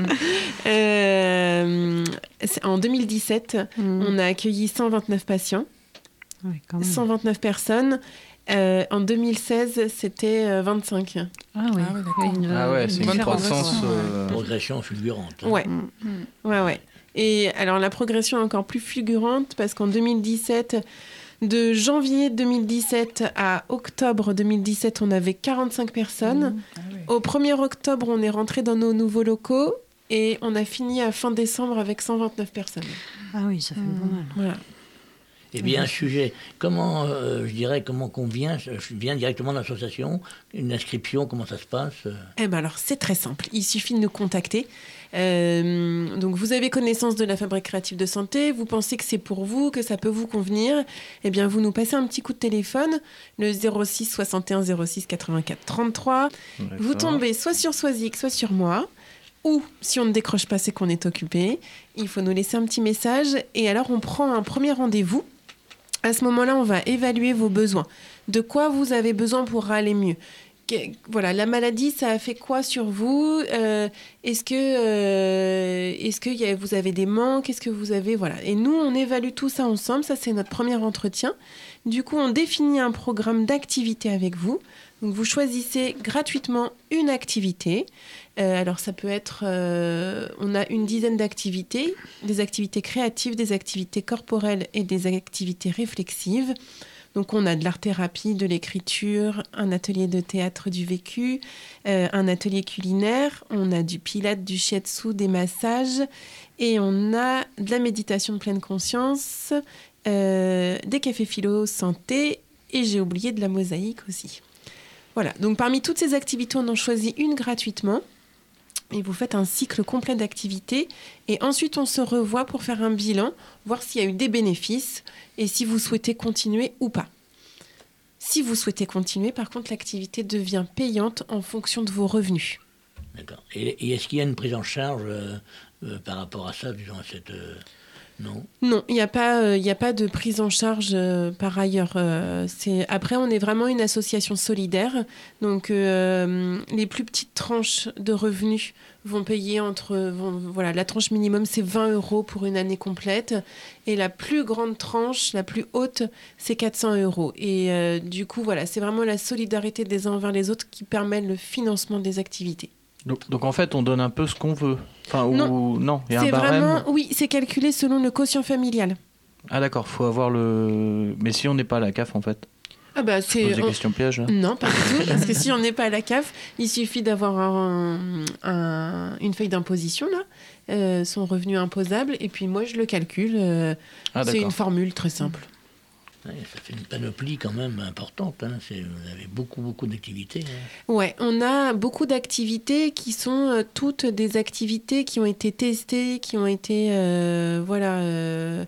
euh, en deux mille dix-sept, mmh. on a accueilli cent vingt-neuf patients, ouais, quand même. cent vingt-neuf personnes. Euh, en deux mille seize, c'était euh, vingt-cinq. Ah oui, ah, ouais, d'accord. Une, ah ouais, c'est une, une croissance. Euh... Progression fulgurante. Hein. Ouais, mmh. ouais, ouais. Et alors la progression est encore plus fulgurante parce qu'en deux mille dix-sept, de janvier deux mille dix-sept à octobre deux mille dix-sept, on avait quarante-cinq personnes. Mmh. Ah oui. Au premier octobre, on est rentré dans nos nouveaux locaux et on a fini à fin décembre avec cent vingt-neuf personnes. Ah oui, ça fait mmh. pas mal. Voilà. Eh bien, un sujet, comment, euh, je dirais, comment qu'on vient, je viens directement de l'association, une inscription, comment ça se passe ? Eh bien alors, c'est très simple, il suffit de nous contacter. Euh, donc, vous avez connaissance de la Fabrique créative de santé, vous pensez que c'est pour vous, que ça peut vous convenir, eh bien, vous nous passez un petit coup de téléphone, le zéro six soixante et un zéro six quatre-vingt-quatre trente-trois. D'accord. Vous tombez soit sur Soisic, soit sur moi. ou si on ne décroche pas, c'est qu'on est occupé. Il faut nous laisser un petit message et alors on prend un premier rendez-vous. À ce moment-là, on va évaluer vos besoins. De quoi vous avez besoin pour aller mieux ? Voilà, la maladie, ça a fait quoi sur vous ? euh, Est-ce que, euh, est-ce que y a, vous avez des manques ? Est-ce que vous avez... Voilà. Et nous, on évalue tout ça ensemble. Ça, c'est notre premier entretien. Du coup, on définit un programme d'activité avec vous. Donc, vous choisissez gratuitement une activité. Euh, alors, ça peut être... Euh, on a une dizaine d'activités. Des activités créatives, des activités corporelles et des activités réflexives. Donc, on a de l'art-thérapie, de l'écriture, un atelier de théâtre du vécu, euh, un atelier culinaire, on a du pilates, du shiatsu, des massages et on a de la méditation de pleine conscience, euh, des cafés philo santé et j'ai oublié de la mosaïque aussi. Voilà, donc parmi toutes ces activités, on en choisit une gratuitement et vous faites un cycle complet d'activités et ensuite on se revoit pour faire un bilan, voir s'il y a eu des bénéfices et si vous souhaitez continuer ou pas. Si vous souhaitez continuer, par contre, l'activité devient payante en fonction de vos revenus. D'accord. Et, et est-ce qu'il y a une prise en charge euh, euh, par rapport à ça, disons, à cette... Euh, non Non, il n'y a pas, euh, y a pas de prise en charge euh, par ailleurs. Euh, c'est... Après, on est vraiment une association solidaire. Donc, euh, les plus petites tranches de revenus vont payer entre... Vont, voilà, la tranche minimum, c'est vingt euros pour une année complète. Et la plus grande tranche, la plus haute, c'est quatre cents euros. Et euh, du coup, voilà, c'est vraiment la solidarité des uns envers les autres qui permet le financement des activités. Donc, donc en fait, on donne un peu ce qu'on veut. Enfin, non, ou, non, il y a c'est un barème. Vraiment, oui, c'est calculé selon le quotient familial. Ah d'accord, faut avoir le... Mais si on n'est pas à la C A F, en fait. Ah bah c'est... Je pose des questions pièges, là. Non, pas du tout, parce que si on n'est pas à la C A F, il suffit d'avoir un, un, une feuille d'imposition, là, euh, son revenu imposable, et puis moi, je le calcule. Euh, Ah, c'est d'accord. une formule très simple. Ouais, ça fait une panoplie quand même importante. Hein. C'est, vous avez beaucoup, beaucoup d'activités. Hein. Ouais, on a beaucoup d'activités qui sont euh, toutes des activités qui ont été testées, qui ont été, euh, voilà, euh,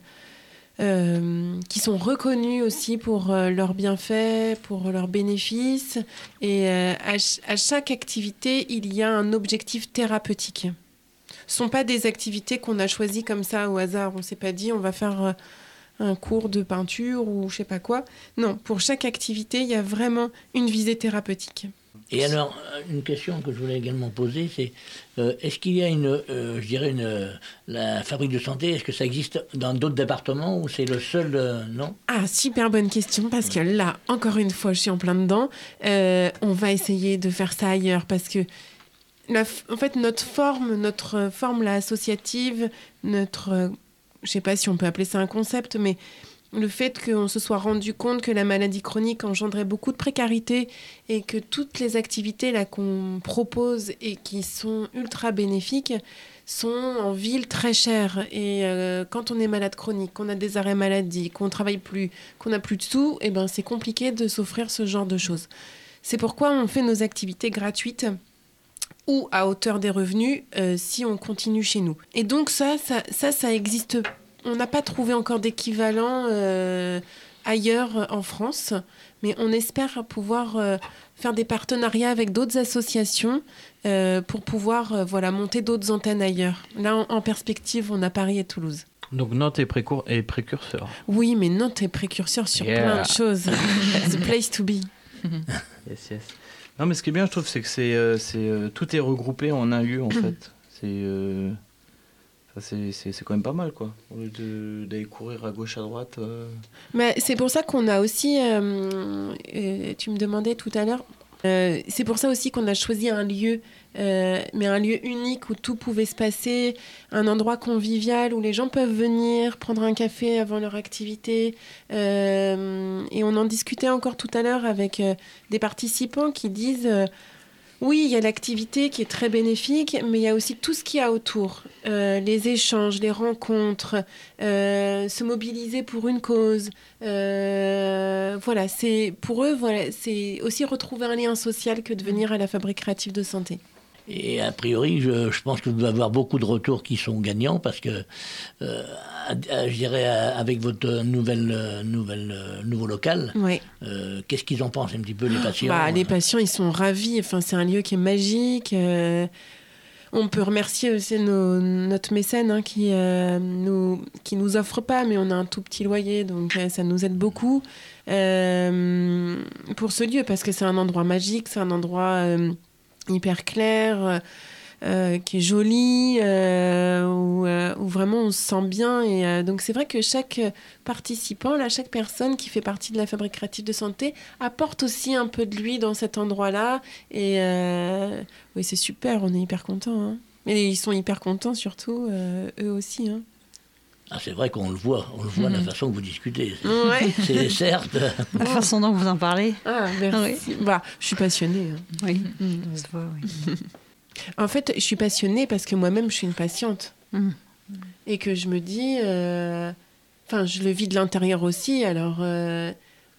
euh, qui sont reconnues aussi pour euh, leurs bienfaits, pour leurs bénéfices. Et euh, à, ch- à chaque activité, il y a un objectif thérapeutique. Ce ne sont pas des activités qu'on a choisies comme ça au hasard. On ne s'est pas dit, on va faire... Euh, un cours de peinture ou je sais pas quoi. Non, pour chaque activité, il y a vraiment une visée thérapeutique. Et alors, une question que je voulais également poser, c'est euh, est-ce qu'il y a une, euh, je dirais, une, euh, la fabrique de santé, est-ce que ça existe dans d'autres départements ou c'est le seul, euh, non ? Ah, super bonne question, parce que là, encore une fois, je suis en plein dedans. Euh, on va essayer de faire ça ailleurs, parce que la, en fait, notre forme, notre forme là, associative, notre... Euh, je ne sais pas si on peut appeler ça un concept, mais le fait qu'on se soit rendu compte que la maladie chronique engendrait beaucoup de précarité et que toutes les activités là, qu'on propose et qui sont ultra bénéfiques sont en ville très chères. Et euh, quand on est malade chronique, qu'on a des arrêts maladie, qu'on ne travaille plus, qu'on n'a plus de sous, eh ben, c'est compliqué de s'offrir ce genre de choses. C'est pourquoi on fait nos activités gratuites ou à hauteur des revenus euh, si on continue chez nous. Et donc ça, ça, ça, ça existe. On n'a pas trouvé encore d'équivalent euh, ailleurs en France, mais on espère pouvoir euh, faire des partenariats avec d'autres associations euh, pour pouvoir euh, voilà, monter d'autres antennes ailleurs. Là, en, en perspective, on a Paris et Toulouse. Donc Nantes est, précour... est précurseur. Oui, mais Nantes est précurseur sur Yeah. plein de choses. The place to be. Yes, yes. Non, mais ce qui est bien, je trouve, c'est que c'est, euh, c'est, euh, tout est regroupé en un lieu, en fait. C'est, euh, ça, c'est, c'est, c'est quand même pas mal, quoi. Au lieu de, d'aller courir à gauche, à droite. Euh... Mais c'est pour ça qu'on a aussi... Euh, euh, tu me demandais tout à l'heure... Euh, c'est pour ça aussi qu'on a choisi un lieu, euh, mais un lieu unique où tout pouvait se passer, un endroit convivial où les gens peuvent venir prendre un café avant leur activité. Euh, et on en discutait encore tout à l'heure avec euh, des participants qui disent euh, oui, il y a l'activité qui est très bénéfique, mais il y a aussi tout ce qu'il y a autour, euh, les échanges, les rencontres, euh, se mobiliser pour une cause. Euh, voilà, c'est pour eux, voilà, c'est aussi retrouver un lien social que de venir à la Fabrique créative de santé. Et a priori, je, je pense que vous devez avoir beaucoup de retours qui sont gagnants parce que, euh, je dirais, avec votre nouvelle, euh, nouvelle, euh, nouveau local, ouais. euh, qu'est-ce qu'ils en pensent un petit peu, les patients bah, Les patients, ils sont ravis. Enfin, c'est un lieu qui est magique. Euh, On peut remercier aussi nos, notre mécène hein, qui euh, nous qui nous offre pas, mais on a un tout petit loyer, donc euh, ça nous aide beaucoup euh, pour ce lieu parce que c'est un endroit magique, c'est un endroit euh, hyper clair. Euh, qui est joli, euh, où, euh, où vraiment on se sent bien. Et euh, donc c'est vrai que chaque participant, là, chaque personne qui fait partie de la Fabrique créative de santé apporte aussi un peu de lui dans cet endroit-là. Et euh, oui, c'est super, on est hyper contents. Hein. Et ils sont hyper contents surtout, euh, eux aussi. Hein. Ah, c'est vrai qu'on le voit, on le voit mmh. de la façon que vous discutez. C'est, ouais. c'est certes. La façon dont vous en parlez. Ah, merci. Oui. Bah, je suis passionnée. Hein. Oui, mmh. on se voit, oui. En fait, je suis passionnée parce que moi-même, je suis une patiente. Mmh. Et que je me dis... Euh... Enfin, je le vis de l'intérieur aussi. Alors, euh...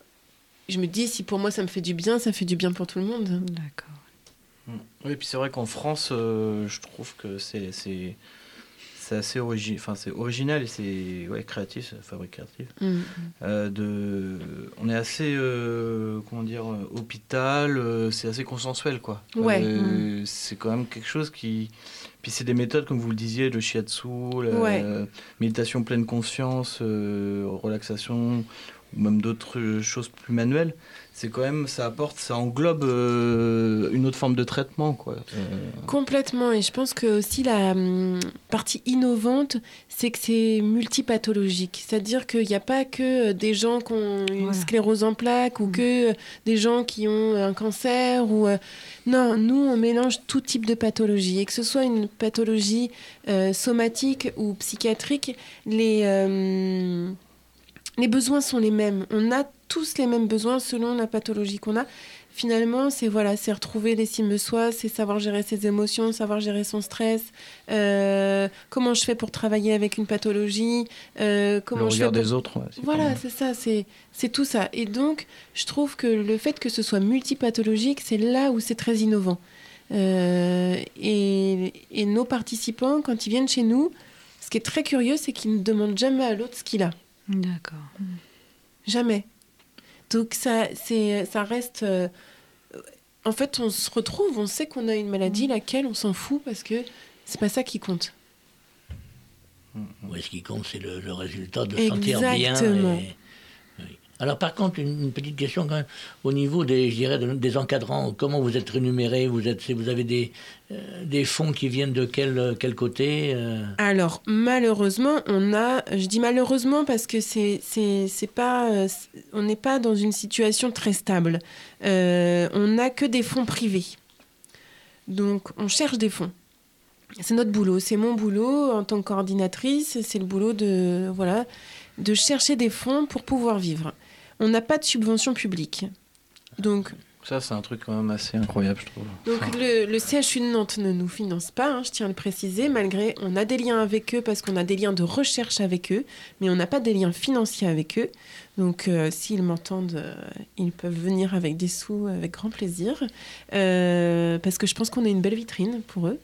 je me dis, si pour moi, ça me fait du bien, ça fait du bien pour tout le monde. D'accord. Mmh. Oui, et puis c'est vrai qu'en France, euh, je trouve que c'est... c'est... c'est assez origi... enfin, c'est original et c'est ouais, créatif, c'est Fabrique créative. Mmh. Euh, de... On est assez, euh, comment dire, hôpital, euh, c'est assez consensuel, quoi. Ouais. Euh, mmh. C'est quand même quelque chose qui... Puis c'est des méthodes, comme vous le disiez, le shiatsu, la ouais. méditation pleine conscience, euh, relaxation, ou même d'autres choses plus manuelles. C'est quand même, ça apporte, ça englobe euh, une autre forme de traitement, quoi. Euh... Complètement, et je pense que aussi la hum, partie innovante, c'est que c'est multipathologique. C'est-à-dire qu'il n'y a pas que des gens qui ont une voilà. sclérose en plaques ou mmh. que des gens qui ont un cancer. Ou, euh... Non, nous, on mélange tout type de pathologie. Et que ce soit une pathologie euh, somatique ou psychiatrique, les, euh, les besoins sont les mêmes. On a tous les mêmes besoins selon la pathologie qu'on a. Finalement, c'est voilà, c'est retrouver l'estime de soi, c'est savoir gérer ses émotions, savoir gérer son stress. Euh, comment je fais pour travailler avec une pathologie euh, comment Le je regard fais pour... des autres. Ouais, c'est voilà, c'est ça, c'est, c'est tout ça. Et donc, je trouve que le fait que ce soit multipathologique, c'est là où c'est très innovant. Euh, et, et nos participants, quand ils viennent chez nous, ce qui est très curieux, c'est qu'ils ne demandent jamais à l'autre ce qu'il a. D'accord. Jamais. Donc ça, c'est, ça reste... Euh, en fait, on se retrouve, on sait qu'on a une maladie, laquelle on s'en fout parce que c'est pas ça qui compte. Oui, ce qui compte, c'est le, le résultat de Exactement. sentir bien. Et... Oui. Alors par contre, une, une petite question quand même, au niveau des, je dirais, des encadrants, comment vous êtes rémunérés, vous, êtes, vous avez des, euh, des fonds qui viennent de quel, quel côté euh... Alors malheureusement, on a, je dis malheureusement parce que c'est, c'est, c'est pas, euh, on n'est pas dans une situation très stable. Euh, on n'a que des fonds privés. Donc on cherche des fonds. C'est notre boulot, c'est mon boulot en tant que coordinatrice, c'est le boulot de, voilà, de chercher des fonds pour pouvoir vivre. On n'a pas de subvention publique. Donc, ça, c'est un truc quand même assez incroyable, je trouve. Donc, enfin... le, le C H U de Nantes ne nous finance pas, hein, je tiens à le préciser, malgré on a des liens avec eux parce qu'on a des liens de recherche avec eux, mais on n'a pas des liens financiers avec eux. Donc, euh, s'ils m'entendent, euh, ils peuvent venir avec des sous avec grand plaisir, euh, parce que je pense qu'on a une belle vitrine pour eux.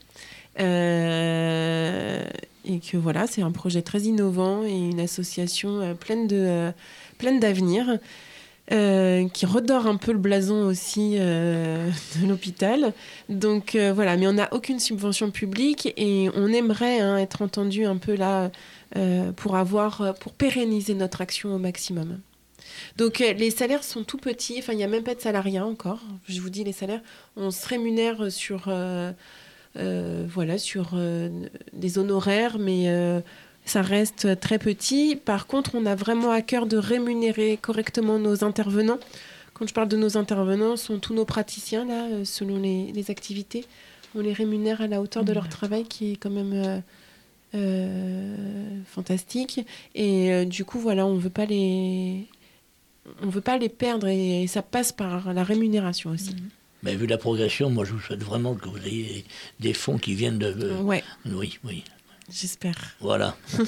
Euh, et que voilà, c'est un projet très innovant et une association euh, pleine, de, euh, pleine d'avenir euh, qui redore un peu le blason aussi euh, de l'hôpital. Donc euh, voilà, mais on n'a aucune subvention publique et on aimerait hein, être entendu un peu là euh, pour, avoir, pour pérenniser notre action au maximum. Donc euh, les salaires sont tout petits, enfin il n'y a même pas de salariat encore. Je vous dis, les salaires, on se rémunère sur... Euh, Euh, voilà, sur euh, des honoraires, mais euh, ça reste très petit. Par contre, on a vraiment à cœur de rémunérer correctement nos intervenants. Quand je parle de nos intervenants, ce sont tous nos praticiens, là, euh, selon les, les activités. On les rémunère à la hauteur de leur travail, qui est quand même euh, euh, fantastique. Et euh, du coup, voilà, on ne veut pas les... on veut pas les perdre, et, et ça passe par la rémunération aussi. Mmh. Mais vu la progression, moi je vous souhaite vraiment que vous ayez des fonds qui viennent de... Euh, ouais. Oui, oui. J'espère. Voilà. Ouais,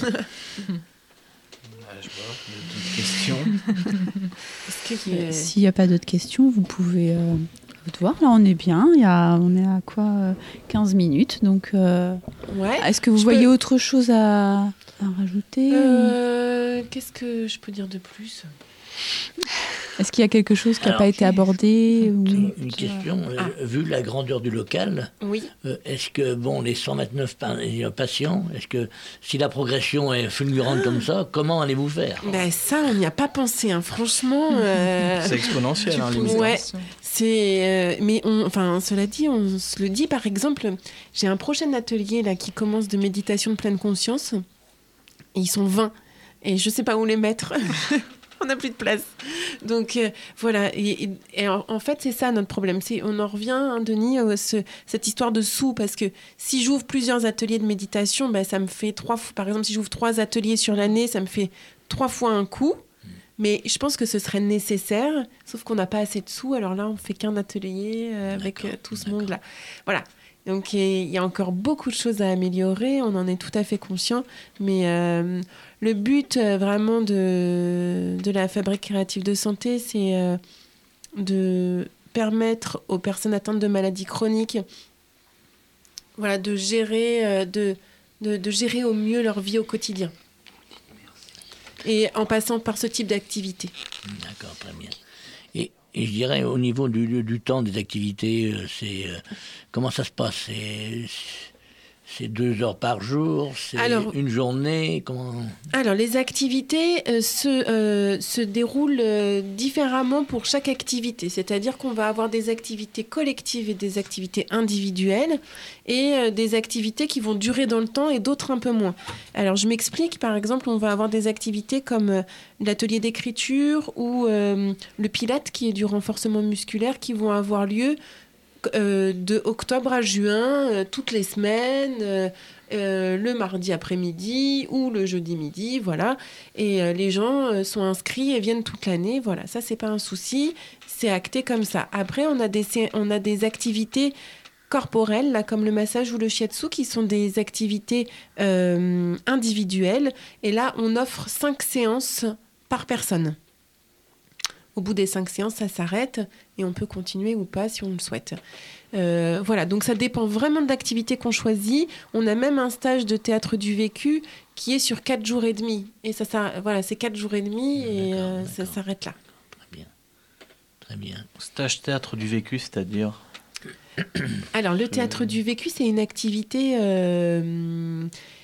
je vois, d'autres questions. Est-ce que, euh, s'il n'y a pas d'autres questions, vous pouvez euh, voir. Là, on est bien. Il y a, on est à quoi euh, quinze minutes. Donc, euh, ouais. Est-ce que vous je voyez peux... autre chose à, à rajouter euh, Qu'est-ce que je peux dire de plus ? Est-ce qu'il y a quelque chose qui n'a Alors, pas été abordé ou... Une question, euh, Ah. vu la grandeur du local, Oui. euh, est-ce que, bon, les cent vingt-neuf pa- euh, patients, est-ce que si la progression est fulgurante comme ça, comment allez-vous faire? Ben ça, on n'y a pas pensé, hein. Franchement. euh, C'est exponentiel, hein, limite. Ouais, c'est. euh, mais on, enfin, cela dit, on se le dit. Par exemple, j'ai un prochain atelier là qui commence de méditation de pleine conscience. Et ils sont vingt. Et je sais pas où les mettre. On n'a plus de place. Donc euh, voilà. Et, et- et en, en fait, c'est ça notre problème. C'est, on en revient, hein, Denis, à ce- cette histoire de sous. Parce que si j'ouvre plusieurs ateliers de méditation, ben, ça me fait trois fois. Par exemple, si j'ouvre trois ateliers sur l'année, ça me fait trois fois un coût. Mais je pense que ce serait nécessaire, sauf qu'on n'a pas assez de sous. Alors là, on fait qu'un atelier euh, avec euh, tout ce monde-là. Voilà. Donc il y a encore beaucoup de choses à améliorer. On en est tout à fait conscient. Mais euh, le but euh, vraiment de, de la Fabrique créative de santé, c'est euh, de permettre aux personnes atteintes de maladies chroniques, voilà, de gérer, euh, de, de, de gérer au mieux leur vie au quotidien. Et en passant par ce type d'activité. D'accord, très bien. Et, et je dirais, au niveau du, du, du temps des activités, euh, c'est euh, comment ça se passe? C'est, c'est deux heures par jour? C'est Alors- une journée? Comment... Alors, les activités euh, se, euh, se déroulent euh, différemment pour chaque activité. C'est-à-dire qu'on va avoir des activités collectives et des activités individuelles et euh, des activités qui vont durer dans le temps et d'autres un peu moins. Alors, je m'explique. Par exemple, on va avoir des activités comme euh, l'atelier d'écriture ou euh, le pilate, qui est du renforcement musculaire, qui vont avoir lieu euh, de octobre à juin, euh, toutes les semaines, euh, euh, le mardi après-midi ou le jeudi midi, voilà. Et euh, les gens euh, sont inscrits et viennent toute l'année, voilà. Ça, c'est pas un souci, c'est acté comme ça. Après, on a des, sé- on a des activités corporelles, là, comme le massage ou le shiatsu, qui sont des activités euh, individuelles. Et là, on offre cinq séances par personne. Au bout des cinq séances, ça s'arrête et on peut continuer ou pas si on le souhaite. Euh, voilà, donc ça dépend vraiment de l'activité qu'on choisit. On a même un stage de théâtre du vécu qui est sur quatre jours et demi. Et ça, ça voilà, c'est quatre jours et demi et euh, ça s'arrête là. Très bien. Stage théâtre du vécu, c'est-à-dire Alors, le théâtre du vécu, c'est une activité euh,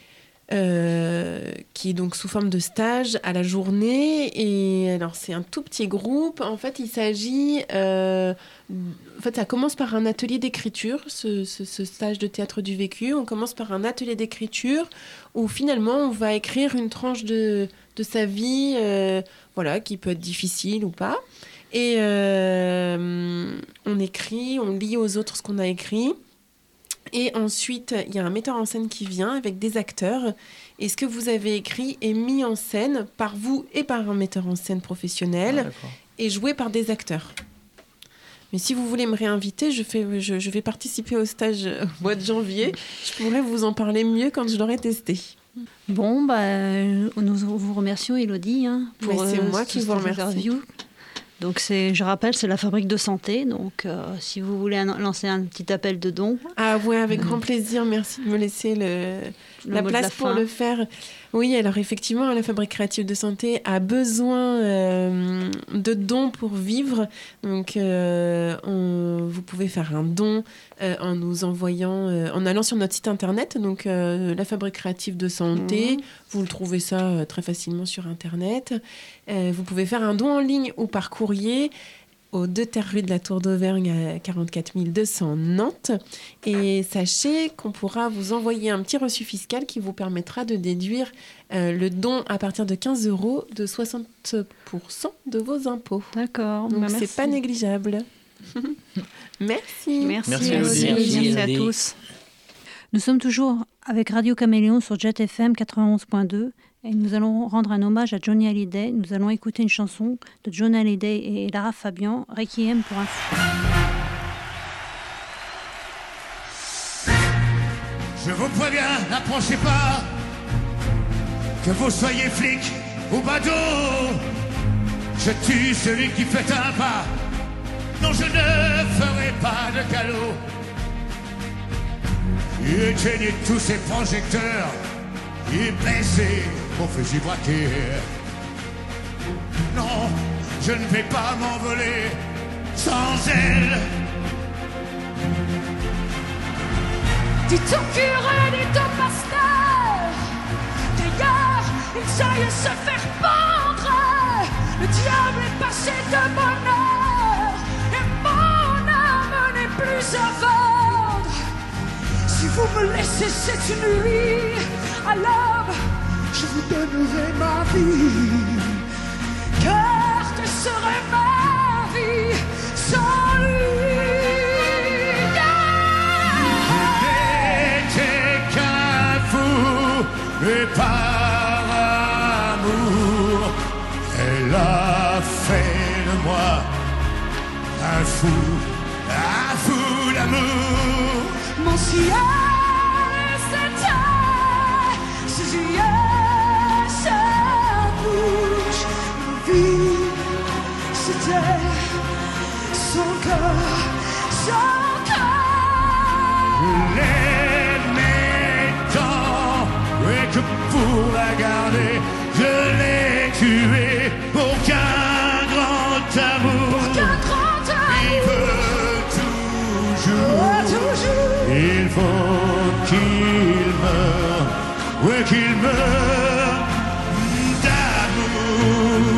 euh, qui est donc sous forme de stage à la journée. Et alors, c'est un tout petit groupe. En fait, il s'agit... euh, en fait, ça commence par un atelier d'écriture, ce, ce- ce stage de théâtre du vécu. On commence par un atelier d'écriture où finalement, on va écrire une tranche de, de sa vie, euh, voilà, qui peut être difficile ou pas. Et euh, on écrit, on lit aux autres ce qu'on a écrit. Et ensuite, il y a un metteur en scène qui vient avec des acteurs. Et ce que vous avez écrit est mis en scène par vous et par un metteur en scène professionnel et joué par des acteurs. Mais si vous voulez me réinviter, je, fais, je, je vais participer au stage au mois de janvier. Je pourrais vous en parler mieux quand je l'aurai testé. Bon, bah, nous vous remercions, Élodie, hein, pour Mais c'est euh, moi qui cette vous remercie. interview. Donc, c'est, je rappelle, c'est la Fabrique de santé. Donc, euh, si vous voulez an- lancer un petit appel de dons. Ah ouais, avec grand plaisir. Merci de me laisser le, Le la mot de place la pour fin. le faire. Oui, alors effectivement, la Fabrique créative de santé a besoin euh, de dons pour vivre. Donc, euh, on- vous pouvez faire un don euh, en nous envoyant, euh, en allant sur notre site internet, donc euh, la Fabrique créative de santé. Mhm. Vous le trouvez ça euh, très facilement sur internet. Euh, vous pouvez faire un don en ligne ou par courrier aux deux terres rue de la Tour d'Auvergne à quarante-quatre mille deux cents Nantes. Et sachez qu'on pourra vous envoyer un petit reçu fiscal qui vous permettra de déduire euh, le don à partir de quinze euros de soixante pour cent de vos impôts. D'accord. Donc bah, c'est merci. pas négligeable. Merci. Merci, Merci, Élodie. Élodie. Merci à tous. Nous sommes toujours avec Radio Caméléon sur Jet F M quatre-vingt-onze point deux et nous allons rendre un hommage à Johnny Hallyday. Nous allons écouter une chanson de Johnny Hallyday et Lara Fabian, Requiem pour un fou. Je vous préviens, n'approchez pas, que vous soyez flic ou badaud. Je tue celui qui fait un pas, non je ne ferai pas de galop. Éteignez tous ces projecteurs et baissez mon fusil braqué. Non, je ne vais pas m'envoler sans elle. Dites au curé, dites au pasteur, d'ailleurs, ils aillent se faire pendre. Le diable est passé de bonheur et mon âme n'est plus à vendre. Si vous me laissez cette nuit à l'aube, je vous donnerai ma vie, car que serait ma vie sans lui? Et par amour, elle a fait de moi un fou, un fou d'amour. Mon ciel s'éteint, ses yeux, sa bouche, ma vie c'était son corps, son corps. Je l'aimais tant, et que pour la garder, je l'ai tué pour qu'un grand amour, pour qu'un grand amour, il veut toujours, oh, toujours, il faut qu'il meure, oui qu'il meure d'amour.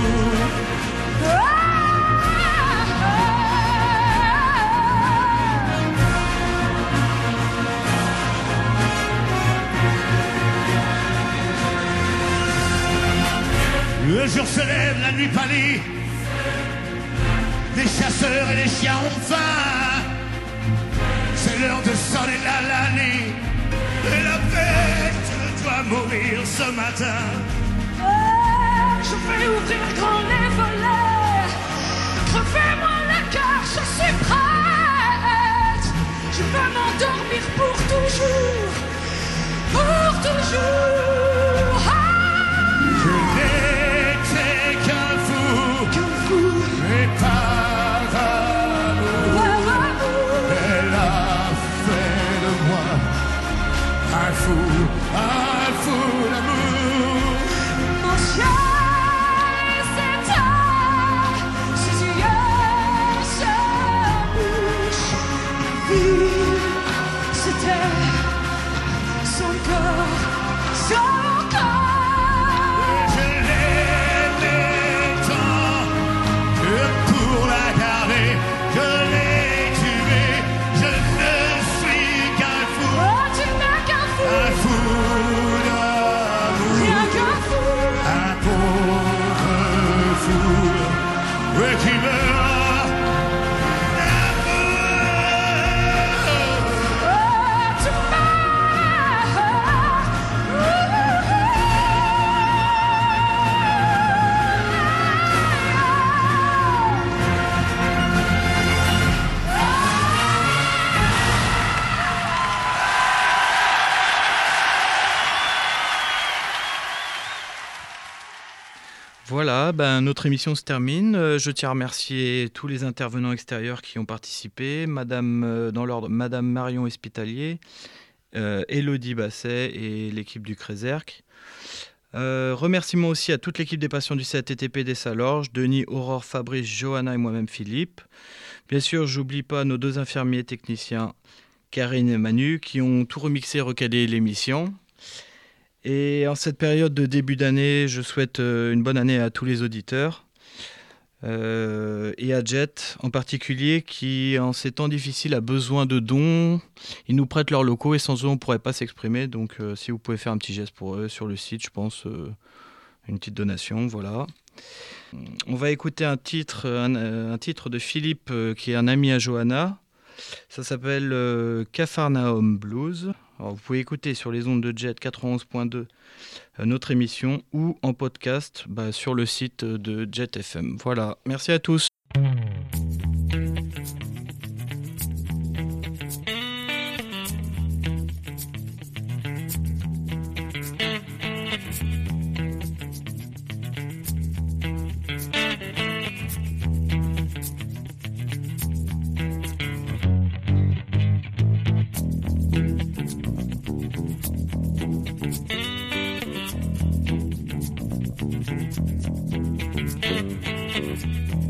Le jour se lève, la nuit pâlit. Les chasseurs et les chiens ont faim. C'est l'heure de sonner la lanie. Et la bête doit mourir ce matin. Oh, je vais ouvrir grand les volets. Crevez-moi le cœur, je suis prête. Je veux m'endormir pour toujours. Pour toujours. Ah, je n'étais qu'un fou, qu'un fou, mais par amour, par amour, elle a fait de moi un fou, un fou d'amour. mon ciel s'éteint, ses yeux, sa bouche, ma vie, c'était son corps, son corps. Voilà, ben, notre émission se termine. Euh, je tiens à remercier tous les intervenants extérieurs qui ont participé. Madame, euh, dans l'ordre, Madame Marion Espitalier, euh, Élodie Basset et l'équipe du Crézerc. Euh, remerciements aussi à toute l'équipe des patients du C A T T P des Salorges, Denis, Aurore, Fabrice, Johanna et moi-même Philippe. Bien sûr, j'oublie pas nos deux infirmiers techniciens, Karine et Manu, qui ont tout remixé et recalé l'émission. Et en cette période de début d'année, je souhaite une bonne année à tous les auditeurs euh, et à Jet en particulier qui, en ces temps difficiles, a besoin de dons. Ils nous prêtent leurs locaux et sans eux, on ne pourrait pas s'exprimer. Donc, euh, si vous pouvez faire un petit geste pour eux sur le site, je pense, euh, une petite donation, voilà. On va écouter un titre, un, un titre de Philippe, euh, qui est un ami à Johanna. Ça s'appelle euh, Capharnaüm Blues. Alors, vous pouvez écouter sur les ondes de Jet quatre-vingt-onze point deux euh, notre émission ou en podcast bah, sur le site de Jet F M. Voilà, merci à tous. Thank you.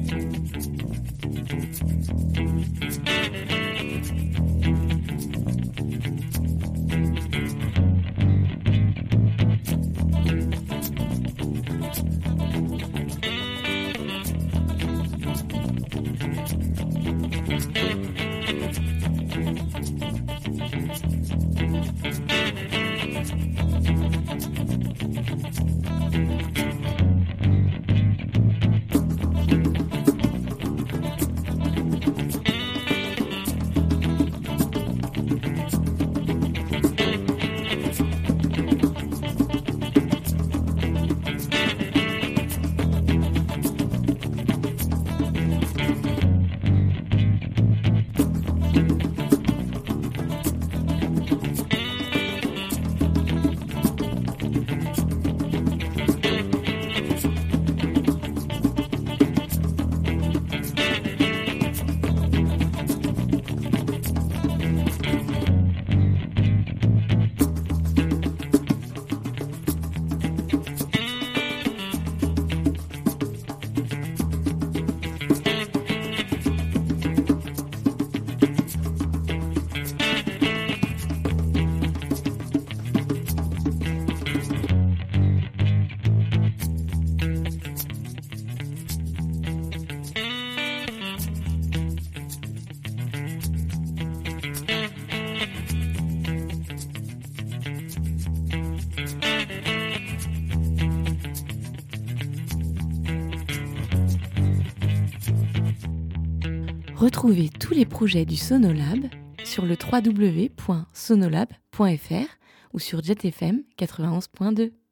Retrouvez tous les projets du Sonolab sur le w w w point sonolab point f r ou sur Jet F M quatre-vingt-onze point deux.